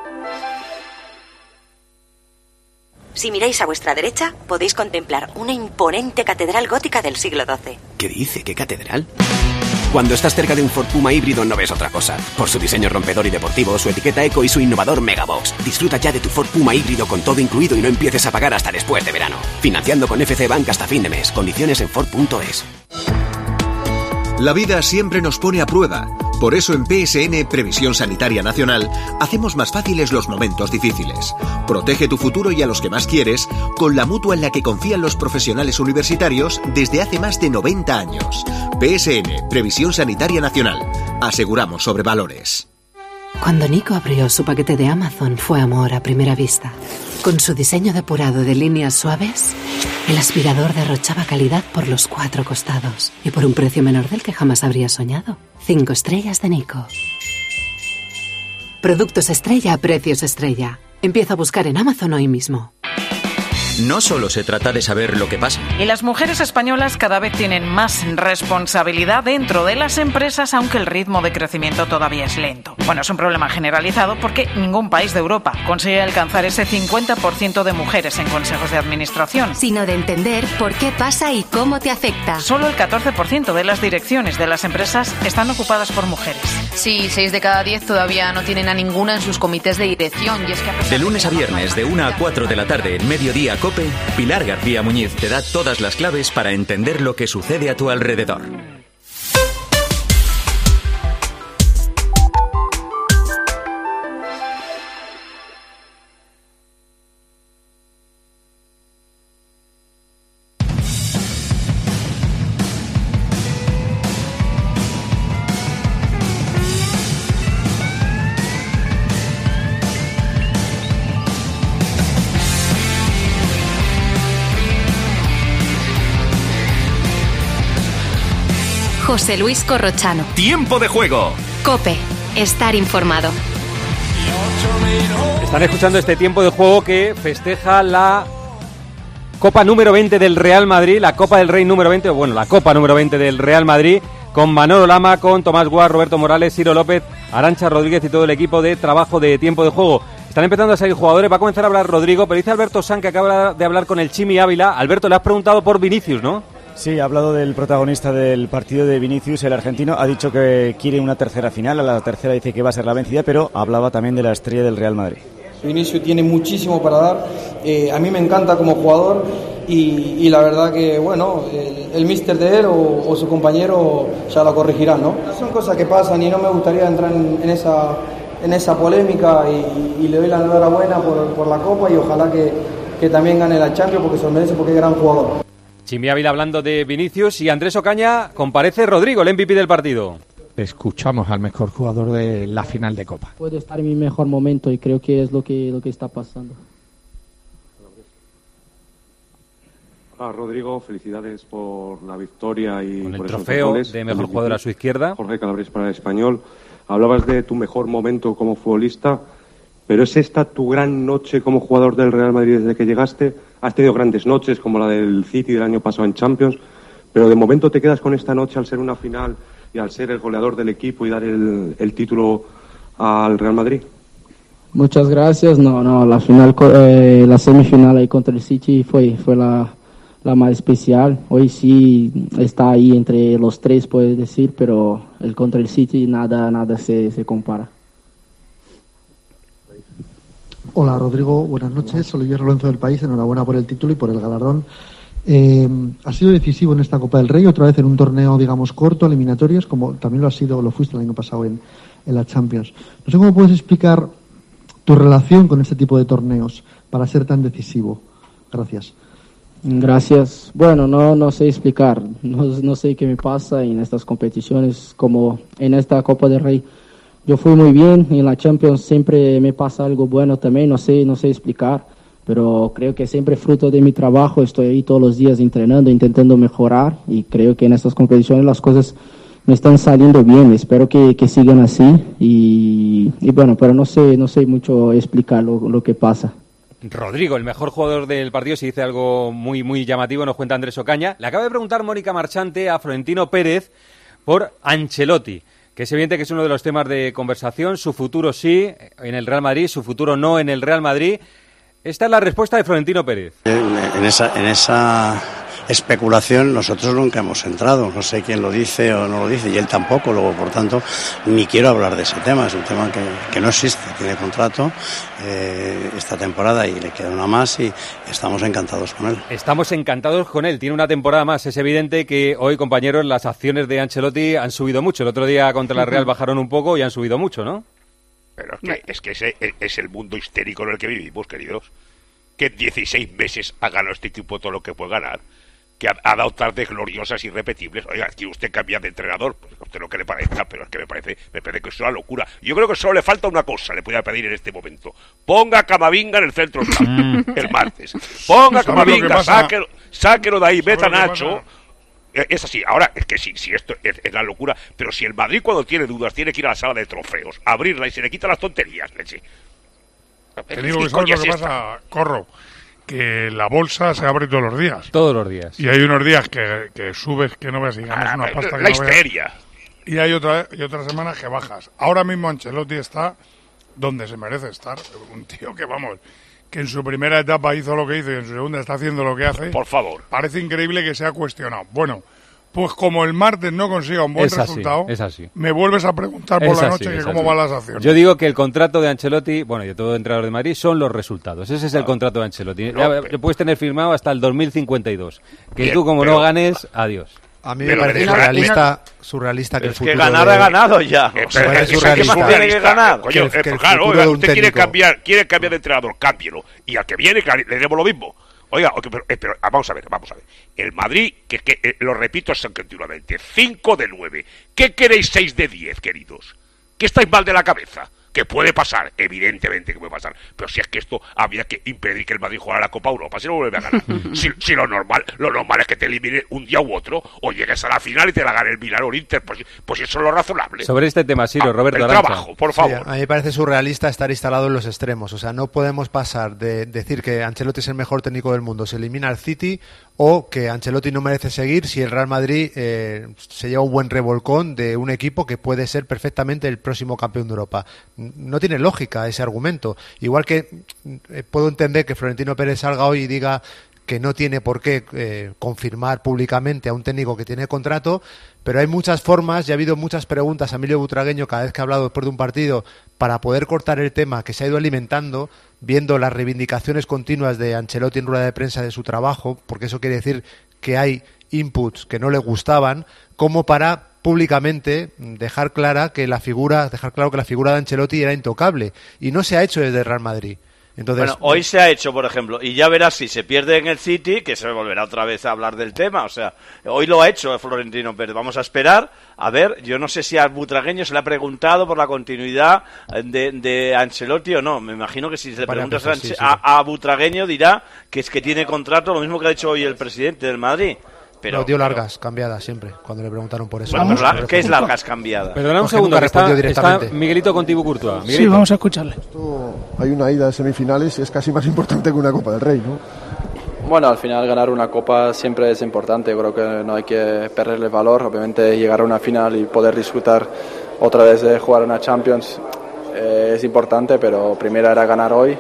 Speaker 26: Si miráis a vuestra derecha, podéis contemplar una imponente catedral gótica del siglo XII.
Speaker 27: ¿Qué dice? ¿Qué catedral? Cuando estás cerca de un Ford Puma híbrido no ves otra cosa. Por su diseño rompedor y deportivo, su etiqueta eco y su innovador Megabox. Disfruta ya de tu Ford Puma híbrido con todo incluido y no empieces a pagar hasta después de verano. Financiando con FC Bank hasta fin de mes. Condiciones en Ford.es.
Speaker 28: La vida siempre nos pone a prueba. Por eso en PSN, Previsión Sanitaria Nacional, hacemos más fáciles los momentos difíciles. Protege tu futuro y a los que más quieres con la mutua en la que confían los profesionales universitarios desde hace más de 90 años. PSN, Previsión Sanitaria Nacional. Aseguramos sobre valores.
Speaker 29: Cuando Nico abrió su paquete de Amazon fue amor a primera vista. Con su diseño depurado de líneas suaves, el aspirador derrochaba calidad por los 4 costados y por un precio menor del que jamás habría soñado. 5 estrellas de Nico. Productos estrella a precios estrella. Empieza a buscar en Amazon hoy mismo.
Speaker 22: No solo se trata de saber lo que pasa.
Speaker 30: Y las mujeres españolas cada vez tienen más responsabilidad dentro de las empresas, aunque el ritmo de crecimiento todavía es lento. Bueno, es un problema generalizado porque ningún país de Europa consigue alcanzar ese 50% de mujeres en consejos de administración.
Speaker 1: Sino de entender por qué pasa y cómo te afecta.
Speaker 30: Solo el 14% de las direcciones de las empresas están ocupadas por mujeres.
Speaker 31: Sí, 6 de cada 10 todavía no tienen a ninguna en sus comités de dirección. Y es que
Speaker 22: de lunes a viernes, de 1 a 4 de la tarde, en Mediodía COPE, Pilar García Muñiz te da todas las claves para entender lo que sucede a tu alrededor.
Speaker 1: José Luis Corrochano.
Speaker 20: Tiempo de juego.
Speaker 1: COPE. Estar informado.
Speaker 3: Están escuchando este tiempo de juego que festeja la Copa número 20 del Real Madrid, la Copa del Rey número 20, bueno, la Copa número 20 del Real Madrid, con Manolo Lama, con Tomás Guas, Roberto Morales, Ciro López, Arantxa Rodríguez y todo el equipo de trabajo de tiempo de juego. Están empezando a salir jugadores, va a comenzar a hablar Rodrigo, pero dice Alberto San que acaba de hablar con el Chimi Ávila. Alberto, le has preguntado por Vinicius, ¿no?
Speaker 2: Sí, ha hablado del protagonista del partido de Vinicius, el argentino. Ha dicho que quiere una tercera final, a la tercera dice que va a ser la vencida, pero hablaba también de la estrella del Real Madrid.
Speaker 5: Vinicius tiene muchísimo para dar, a mí me encanta como jugador y la verdad que, bueno, el míster de él o su compañero ya lo corregirán, ¿no? Son cosas que pasan y no me gustaría entrar en esa polémica y le doy la enhorabuena por la Copa y ojalá que también gane la Champions porque se lo merece, porque es gran jugador.
Speaker 3: Chimi Ávila hablando de Vinicius y Andrés Ocaña, comparece Rodrigo, el MVP del partido.
Speaker 6: Escuchamos al mejor jugador de la final de Copa.
Speaker 7: Puedo estar en mi mejor momento y creo que es lo que está pasando.
Speaker 8: Hola Rodrigo, felicidades por la victoria y
Speaker 3: con el
Speaker 8: por
Speaker 3: trofeo de mejor jugador a su izquierda.
Speaker 8: Jorge Calabres para el Español. Hablabas de tu mejor momento como futbolista, pero ¿es esta tu gran noche como jugador del Real Madrid desde que llegaste? Has tenido grandes noches como la del City del año pasado en Champions, pero de momento te quedas con esta noche al ser una final y al ser el goleador del equipo y dar el título al Real Madrid.
Speaker 7: Muchas gracias. No, la final, la semifinal ahí contra el City fue la más especial. Hoy sí está ahí entre los tres, puedes decir, pero el contra el City nada se compara.
Speaker 9: Hola Rodrigo, buenas noches. Soy Olivier Lorenzo del País. Enhorabuena por el título y por el galardón. Ha sido decisivo en esta Copa del Rey, otra vez en un torneo, digamos, corto, eliminatorias, como también lo fuiste el año pasado en la Champions. No sé cómo puedes explicar tu relación con este tipo de torneos para ser tan decisivo. Gracias.
Speaker 7: Gracias. Bueno, no sé explicar, no sé qué me pasa en estas competiciones, como en esta Copa del Rey. Yo fui muy bien, en la Champions siempre me pasa algo bueno también, no sé explicar, pero creo que siempre fruto de mi trabajo, estoy ahí todos los días entrenando, intentando mejorar y creo que en estas competiciones las cosas me están saliendo bien, espero que sigan así y bueno, pero no sé mucho explicar lo que pasa.
Speaker 3: Rodrigo, el mejor jugador del partido, si dice algo muy, muy llamativo, nos cuenta Andrés Ocaña. Le acaba de preguntar Mónica Marchante a Florentino Pérez por Ancelotti, que es evidente que es uno de los temas de conversación, su futuro sí en el Real Madrid, su futuro no en el Real Madrid. Esta es la respuesta de Florentino Pérez.
Speaker 10: En esa especulación nosotros nunca hemos entrado, no sé quién lo dice o no lo dice, y él tampoco, luego por tanto ni quiero hablar de ese tema, es un tema que no existe, tiene contrato esta temporada y le queda una más y estamos encantados con él.
Speaker 3: Estamos encantados con él, tiene una temporada más, es evidente que hoy, compañeros, las acciones de Ancelotti han subido mucho, el otro día contra la Real bajaron un poco y han subido mucho, ¿no?
Speaker 16: Pero es que ese es el mundo histérico en el que vivimos, queridos, que en 16 meses ha ganado este equipo todo lo que puede ganar, que ha dado tardes gloriosas y irrepetibles. Oiga, que usted cambia de entrenador, pues a usted lo que le parezca, pero es que me parece que es una locura. Yo creo que solo le falta una cosa, le podría pedir en este momento. Ponga a Camavinga en el centro del campo el martes. Ponga a Camavinga, sáquelo de ahí, meta a Nacho. Es así. Ahora, es que sí, esto es la locura, pero si el Madrid cuando tiene dudas tiene que ir a la sala de trofeos, abrirla y se le quita las tonterías, leche.
Speaker 4: Te digo que sabes lo que pasa, Corro, que la bolsa se abre todos los días.
Speaker 3: Todos los días.
Speaker 4: Y hay unos días que subes que no ves y ganas una pasta que
Speaker 16: la
Speaker 4: no
Speaker 16: histeria.
Speaker 4: Veas. Y hay otras semanas que bajas. Ahora mismo Ancelotti está donde se merece estar. Un tío que, vamos, que en su primera etapa hizo lo que hizo y en su segunda está haciendo lo que hace.
Speaker 16: Por favor.
Speaker 4: Parece increíble que sea cuestionado. Bueno, pues como el martes no consiga un buen resultado, me vuelves a preguntar por la noche que cómo van las acciones.
Speaker 3: Yo digo que el contrato de Ancelotti, bueno, y de todo entrenador de Madrid, son los resultados. Ese es el contrato de Ancelotti. Lo puedes tener firmado hasta el 2052. Que bien, tú, como no ganes, adiós.
Speaker 17: A mí me parece surrealista que el futuro...
Speaker 19: Es que ganar ha ganado ya.
Speaker 16: ¿Qué más tiene que ganar? Coño, claro, usted quiere cambiar de entrenador, cámbielo. Y al que viene, le demos lo mismo. Oiga, pero vamos a ver. El Madrid, que lo repito continuamente, 5 de 9. ¿Qué queréis 6 de 10, queridos? ¿Que estáis mal de la cabeza? que puede pasar, evidentemente que puede pasar, pero si es que esto había que impedir que el Madrid jugara la Copa Europa, si no vuelve a ganar. si lo normal es que te elimine un día u otro, o llegues a la final y te la gane el Milan o el Inter, pues eso es lo razonable.
Speaker 3: Sobre este tema, Siro, Roberto
Speaker 16: el
Speaker 3: Arancha.
Speaker 16: trabajo, por favor.
Speaker 17: Sí, a mí me parece surrealista estar instalado en los extremos, o sea, no podemos pasar de decir que Ancelotti es el mejor técnico del mundo, se elimina al City, o que Ancelotti no merece seguir si el Real Madrid se lleva un buen revolcón de un equipo que puede ser perfectamente el próximo campeón de Europa. No tiene lógica ese argumento. Igual que puedo entender que Florentino Pérez salga hoy y diga que no tiene por qué confirmar públicamente a un técnico que tiene contrato, pero hay muchas formas y ha habido muchas preguntas a Emilio Butragueño cada vez que ha hablado después de un partido para poder cortar el tema que se ha ido alimentando, viendo las reivindicaciones continuas de Ancelotti en rueda de prensa de su trabajo, porque eso quiere decir que hay inputs que no le gustaban, como para públicamente dejar claro que la figura de Ancelotti era intocable, y no se ha hecho desde el Real Madrid. Entonces,
Speaker 19: bueno, hoy se ha hecho, por ejemplo, y ya verás si se pierde en el City, que se volverá otra vez a hablar del tema. O sea, hoy lo ha hecho Florentino Pérez. Vamos a esperar. A ver, yo no sé si al butragueño se le ha preguntado por la continuidad de Ancelotti o no. Me imagino que si le preguntas a butragueño dirá que es que tiene contrato, lo mismo que ha dicho hoy el presidente del Madrid.
Speaker 17: Pero dio largas cambiadas siempre, cuando le preguntaron por eso.
Speaker 19: Bueno, ¿qué es largas cambiadas?
Speaker 3: Perdona un segundo, que está Miguelito contigo, Courtois. Miguelito.
Speaker 11: Sí, vamos a escucharle.
Speaker 12: Hay una ida a semifinales y es casi más importante que una Copa del Rey, ¿no?
Speaker 5: Bueno, al final ganar una Copa siempre es importante. Yo creo que no hay que perderle valor. Obviamente llegar a una final y poder disfrutar otra vez de jugar una Champions es importante, pero primero era ganar hoy.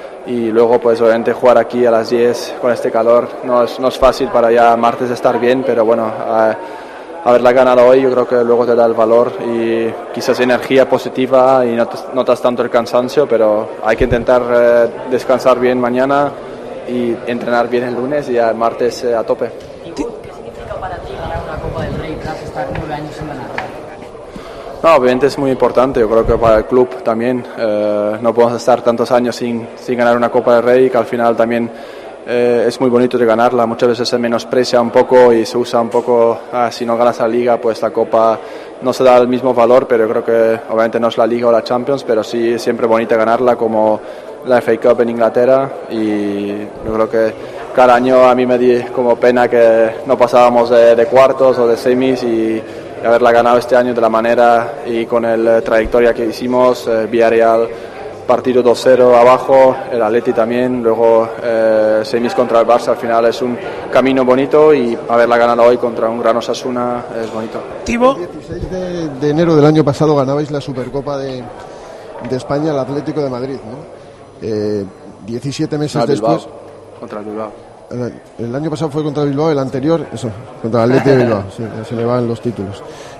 Speaker 5: Y luego pues obviamente jugar aquí a las 10 con este calor no es fácil para ya martes estar bien, pero bueno, haberla ganado hoy yo creo que luego te da el valor y quizás energía positiva y notas tanto el cansancio, pero hay que intentar descansar bien mañana y entrenar bien el lunes y el martes a tope.
Speaker 13: ¿Qué significa para ti ganar una Copa del Rey tras estar 9 años sin ganarla?
Speaker 5: No, obviamente es muy importante, yo creo que para el club también. No podemos estar tantos años sin ganar una Copa del Rey, que al final también es muy bonito de ganarla. Muchas veces se menosprecia un poco y se usa un poco, si no ganas la Liga, pues la Copa no se da el mismo valor, pero yo creo que obviamente no es la Liga o la Champions, pero sí es siempre bonita ganarla, como la FA Cup en Inglaterra, y yo creo que cada año a mí me di como pena que no pasábamos de cuartos o de semis y haberla ganado este año de la manera y con la trayectoria que hicimos. Villarreal, partido 2-0 abajo, el Atleti también, luego semis contra el Barça, al final es un camino bonito y haberla ganado hoy contra un gran Osasuna es bonito.
Speaker 12: El 16 de enero del año pasado ganabais la Supercopa de España al Atlético de Madrid, ¿no? 17 meses después...
Speaker 5: Contra el Bilbao.
Speaker 12: El año pasado fue contra el Bilbao, el anterior, contra el Atleti de Bilbao, se le van los títulos.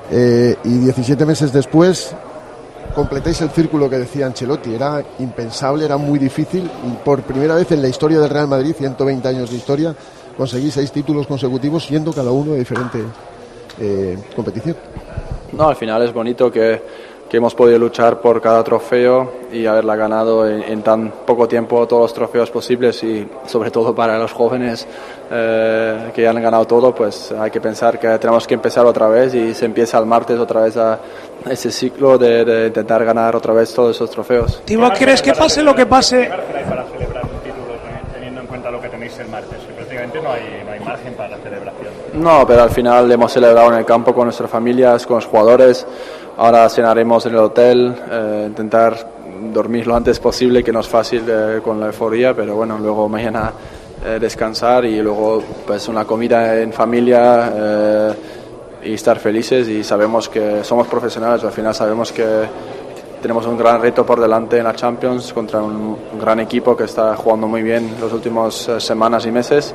Speaker 12: Y 17 meses después completáis el círculo que decía Ancelotti. Era impensable, era muy difícil, y por primera vez en la historia del Real Madrid, 120 años de historia, conseguís 6 títulos consecutivos, siendo cada uno de diferente competición.
Speaker 5: No, al final es bonito que hemos podido luchar por cada trofeo y haberla ganado en tan poco tiempo, todos los trofeos posibles, y sobre todo para los jóvenes que ya han ganado todo, pues hay que pensar que tenemos que empezar otra vez, y se empieza el martes otra vez a ese ciclo de intentar ganar otra vez todos esos trofeos.
Speaker 11: Timo, ¿crees que pase lo que pase?
Speaker 14: Para celebrar un título teniendo en cuenta lo que tenéis el martes, que prácticamente no hay margen para la celebración.
Speaker 5: No, pero al final hemos celebrado en el campo con nuestras familias, con los jugadores. Ahora cenaremos en el hotel, intentar dormir lo antes posible, que no es fácil con la euforia, pero bueno, luego mañana descansar y luego pues una comida en familia y estar felices, y sabemos que somos profesionales, al final sabemos que tenemos un gran reto por delante en la Champions contra un gran equipo que está jugando muy bien las últimas semanas y meses,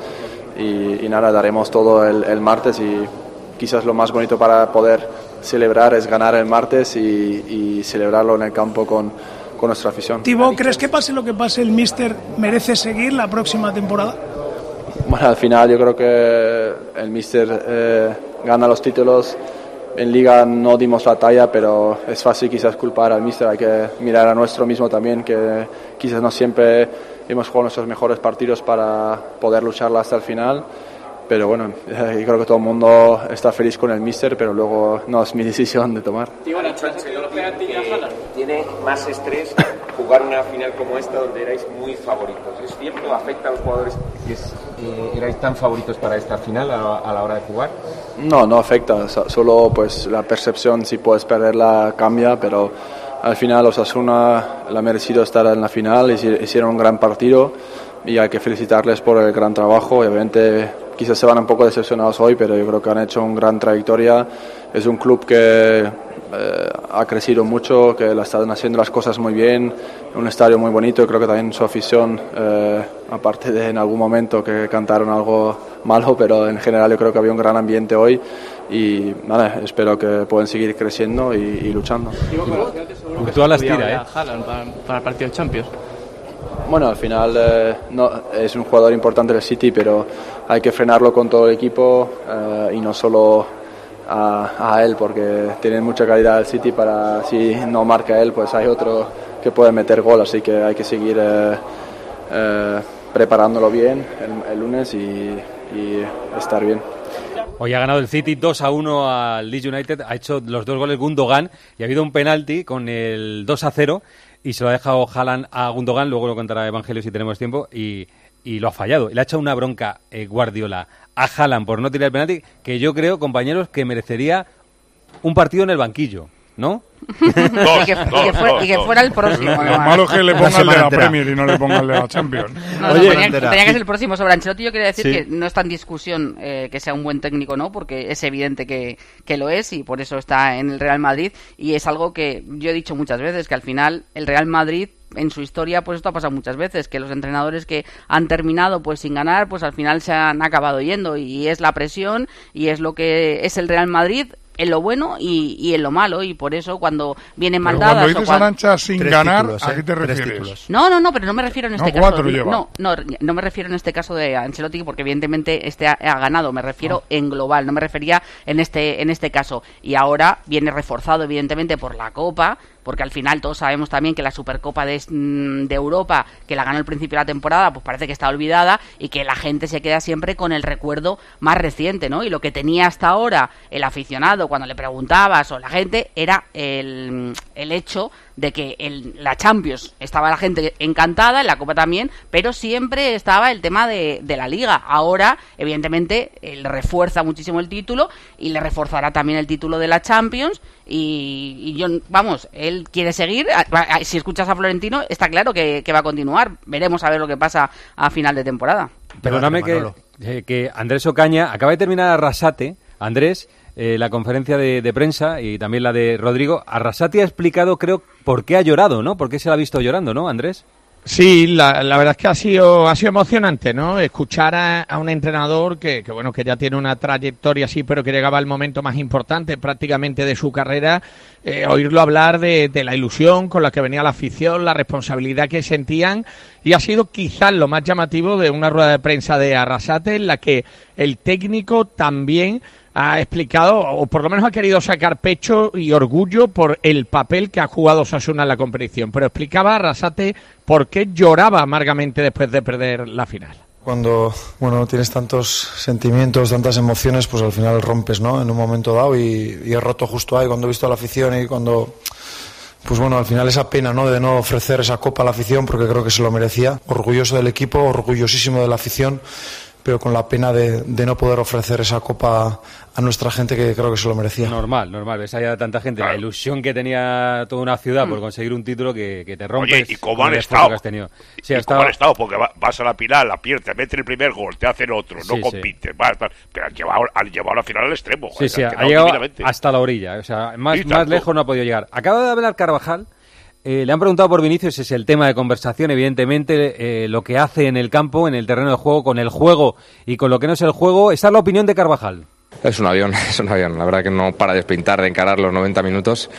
Speaker 5: y nada, daremos todo el martes, y quizás lo más bonito para poder celebrar es ganar el martes y celebrarlo en el campo con nuestra afición.
Speaker 11: Timo, ¿crees que pase lo que pase, el míster merece seguir la próxima temporada?
Speaker 5: Bueno, al final yo creo que el míster gana los títulos. En Liga no dimos la talla, pero es fácil quizás culpar al míster. Hay que mirar a nuestro mismo también, que quizás no siempre hemos jugado nuestros mejores partidos para poder lucharla hasta el final. Pero bueno, yo creo que todo el mundo está feliz con el míster, pero luego no es mi decisión de tomar.
Speaker 13: ¿Tiene
Speaker 15: supone más estrés jugar una final como esta donde erais muy favoritos. ¿Es cierto? ¿Afecta a los jugadores que erais tan favoritos para esta final a la hora de jugar?
Speaker 18: No afecta, solo pues la percepción, si puedes perderla cambia, pero al final Osasuna la ha merecido estar en la final, hicieron un gran partido y hay que felicitarles por el gran trabajo. Y obviamente quizás se van un poco decepcionados hoy, pero yo creo que han hecho una gran trayectoria. Es un club que ha crecido mucho, que la están haciendo las cosas muy bien, un estadio muy bonito. Y creo que también su afición, aparte de en algún momento que cantaron algo malo, pero en general yo creo que había un gran ambiente hoy y nada, espero que puedan seguir creciendo y luchando.
Speaker 3: Tú a las tiras,
Speaker 13: para el partido de Champions.
Speaker 18: Bueno, al final no, es un jugador importante del City, pero hay que frenarlo con todo el equipo y no solo a él, porque tiene mucha calidad el City. Para si no marca él, pues hay otro que puede meter gol, así que hay que seguir preparándolo bien el lunes y estar bien.
Speaker 3: Hoy ha ganado el City 2-1 al Leeds United, ha hecho los 2 goles Gundogan y ha habido un penalti con el 2-0 y se lo ha dejado Haaland a Gundogan, luego lo contará Evangelio si tenemos tiempo, y lo ha fallado. Le ha echado una bronca Guardiola a Haaland por no tirar el penalti, que yo creo, compañeros, que merecería un partido en el banquillo, ¿no?
Speaker 21: Y que fuera el próximo.
Speaker 4: Lo malo es que le ponga el de la Premier y no le ponga el de la Champions.
Speaker 21: Tenía que ser el próximo. Sobre Ancelotti yo quería decir que no está en discusión que sea un buen técnico, ¿no? Porque es evidente que lo es y por eso está en el Real Madrid, y es algo que yo he dicho muchas veces, que al final el Real Madrid en su historia, pues esto ha pasado muchas veces, que los entrenadores que han terminado pues sin ganar, pues al final se han acabado yendo, y es la presión y es lo que es el Real Madrid en lo bueno y en lo malo, y por eso cuando vienen mal dadas...
Speaker 4: Cuando dices Arantxa sin ganar, ¿a qué te refieres?
Speaker 21: No, pero no me refiero en este
Speaker 4: caso...
Speaker 21: No me refiero en este caso de Ancelotti, porque evidentemente ha ganado, me refiero en global, no me refería en este caso. Y ahora viene reforzado evidentemente por la Copa, porque al final todos sabemos también que la Supercopa de Europa, que la ganó al principio de la temporada, pues parece que está olvidada, y que la gente se queda siempre con el recuerdo más reciente, ¿no? Y lo que tenía hasta ahora el aficionado cuando le preguntabas, o la gente, era el hecho de que la Champions estaba la gente encantada, en la Copa también, pero siempre estaba el tema de la Liga. Ahora, evidentemente, le refuerza muchísimo el título y le reforzará también el título de la Champions, y yo, vamos, él quiere seguir. Si escuchas a Florentino, está claro que va a continuar. Veremos a ver lo que pasa a final de temporada.
Speaker 3: Perdóname que Andrés Ocaña acaba de terminar Arrasate, Andrés, la conferencia de prensa, y también la de Rodrigo. Arrasate ha explicado, creo, por qué ha llorado, ¿no? ¿Por qué se la ha visto llorando, no, Andrés?
Speaker 6: Sí, la verdad es que ha sido emocionante, ¿no? Escuchar a un entrenador que ya tiene una trayectoria así, pero que llegaba al momento más importante prácticamente de su carrera, oírlo hablar de la ilusión con la que venía la afición, la responsabilidad que sentían, y ha sido quizás lo más llamativo de una rueda de prensa de Arrasate, en la que el técnico también ha explicado, o por lo menos ha querido sacar pecho y orgullo por el papel que ha jugado Osasuna en la competición. Pero explicaba Arrasate por qué lloraba amargamente después de perder la final.
Speaker 23: Cuando tienes tantos sentimientos, tantas emociones, pues al final rompes, ¿no? En un momento dado, y he roto justo ahí cuando he visto a la afición, y cuando... Pues al final esa pena, ¿no?, de no ofrecer esa copa a la afición, porque creo que se lo merecía. Orgulloso del equipo, orgullosísimo de la afición, pero con la pena de no poder ofrecer esa copa a nuestra gente, que creo que se lo merecía.
Speaker 3: Normal, ves allá tanta gente, claro. La ilusión que tenía toda una ciudad por conseguir un título que te rompes.
Speaker 16: Oye, ¿y cómo han estado?
Speaker 3: Que has tenido. Sí,
Speaker 16: ¿Cómo han estado? Porque vas a la final, la pierdes, te meten el primer gol, te hacen otro, no compites, pero han llevado la final al extremo.
Speaker 3: Sí, ha llegado hasta la orilla, o sea, más lejos no ha podido llegar. Acaba de hablar Carvajal. Le han preguntado por Vinicius, es el tema de conversación, evidentemente, lo que hace en el campo, en el terreno de juego, con el juego y con lo que no es el juego. Esta es la opinión de Carvajal.
Speaker 24: Es un avión, la verdad que no para de sprintar, de encarar los 90 minutos,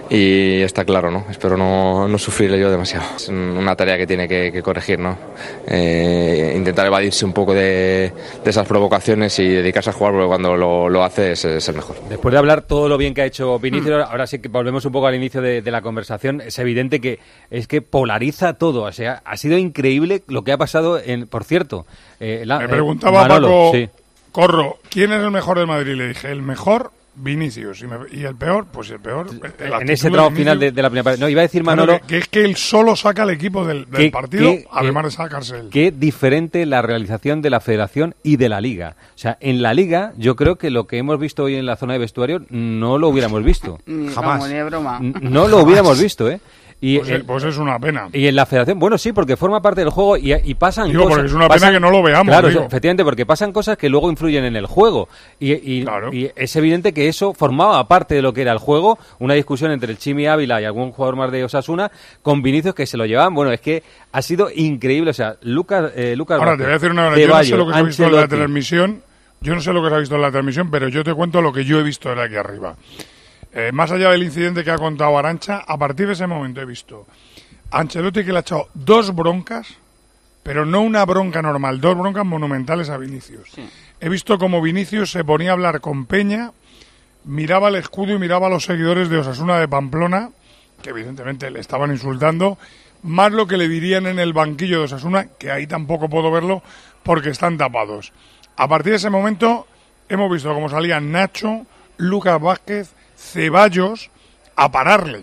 Speaker 24: y está claro, ¿no? Espero no sufrirle yo demasiado. Es una tarea que tiene que corregir, ¿no? Intentar evadirse un poco de esas provocaciones y dedicarse a jugar, porque cuando lo hace es el mejor.
Speaker 3: Después de hablar todo lo bien que ha hecho Vinicius, ahora sí que volvemos un poco al inicio de la conversación. Es evidente que polariza todo, o sea, ha sido increíble lo que ha pasado por cierto.
Speaker 4: Me preguntaba Manolo, Paco... Sí. Corro, ¿quién es el mejor del Madrid? Le dije, el mejor Vinicius. Y el peor, pues el peor.
Speaker 3: En ese tramo final de la primera parte. No, iba a decir Manolo.
Speaker 4: Que es que él solo saca al equipo del partido, además de sacarse él.
Speaker 3: Qué diferente la realización de la Federación y de la Liga. O sea, en la Liga, yo creo que lo que hemos visto hoy en la zona de vestuario no lo hubiéramos visto.
Speaker 21: Jamás. Ni de broma.
Speaker 3: No lo hubiéramos visto, ¿eh? Y,
Speaker 4: pues es una pena.
Speaker 3: Y en la Federación, bueno, sí, porque forma parte del juego y pasan
Speaker 4: cosas.
Speaker 3: Porque
Speaker 4: es una pena que no lo veamos.
Speaker 3: Claro, efectivamente, porque pasan cosas que luego influyen en el juego. Y es evidente que eso formaba parte de lo que era el juego, una discusión entre el Chimi Ávila y algún jugador más de Osasuna, con Vinicius que se lo llevaban. Bueno, es que ha sido increíble. O sea, Lucas
Speaker 4: ahora te voy a decir una verdad. Yo no sé lo que se ha visto en la transmisión. Yo no sé lo que se ha visto en la transmisión, pero yo te cuento lo que yo he visto de aquí arriba. Más allá del incidente que ha contado Arantxa, a partir de ese momento he visto a Ancelotti que le ha echado 2 broncas, pero no una bronca normal, 2 broncas monumentales a Vinicius. Sí. He visto como Vinicius se ponía a hablar con Peña, miraba el escudo y miraba a los seguidores de Osasuna de Pamplona, que evidentemente le estaban insultando, más lo que le dirían en el banquillo de Osasuna, que ahí tampoco puedo verlo porque están tapados. A partir de ese momento hemos visto cómo salían Nacho, Lucas Vázquez, Ceballos a pararle,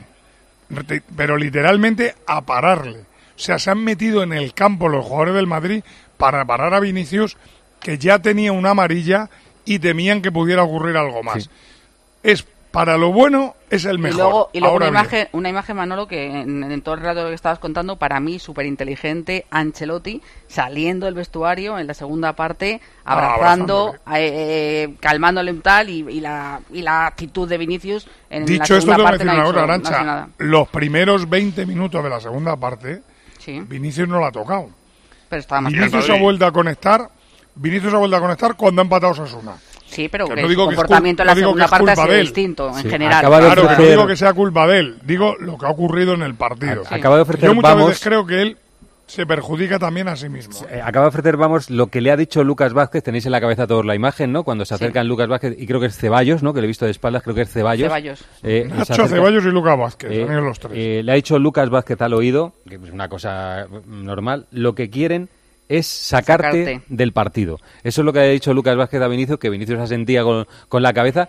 Speaker 4: pero literalmente a pararle. O sea, se han metido en el campo los jugadores del Madrid para parar a Vinicius, que ya tenía una amarilla y temían que pudiera ocurrir algo más. Sí. Es para lo bueno, es el mejor.
Speaker 21: Y luego una imagen, Manolo, que en todo el relato que estabas contando, para mí súper inteligente, Ancelotti saliendo del vestuario en la segunda parte, abrazando, calmándole un tal, y la actitud de Vinicius en
Speaker 4: Dicho
Speaker 21: la
Speaker 4: esto,
Speaker 21: segunda parte.
Speaker 4: Dicho esto, te voy a decir una cosa, Arantxa. Los primeros 20 minutos de la segunda parte, Vinicius no la ha tocado.
Speaker 21: Pero estaba más
Speaker 4: Vinicius ha vuelto a conectar cuando ha empatado Osasuna.
Speaker 21: Sí, pero que su comportamiento en la segunda parte ha sido distinto, en general.
Speaker 4: Claro, no digo que sea culpa de él, digo lo que ha ocurrido en el partido.
Speaker 3: Acaba de ofrecer,
Speaker 4: yo muchas veces creo que él se perjudica también a sí mismo.
Speaker 3: Acaba de ofrecer, lo que le ha dicho Lucas Vázquez, tenéis en la cabeza todos la imagen, ¿no? Cuando se acercan Lucas Vázquez, y creo que es Ceballos, ¿no? Que le he visto de espaldas, creo que es Ceballos.
Speaker 4: Nacho, Ceballos y Lucas Vázquez, los tres.
Speaker 3: Le ha dicho Lucas Vázquez al oído, que es una cosa normal, lo que quieren es sacarte del partido. Eso es lo que ha dicho Lucas Vázquez a Vinicius, que Vinicius se sentía con la cabeza.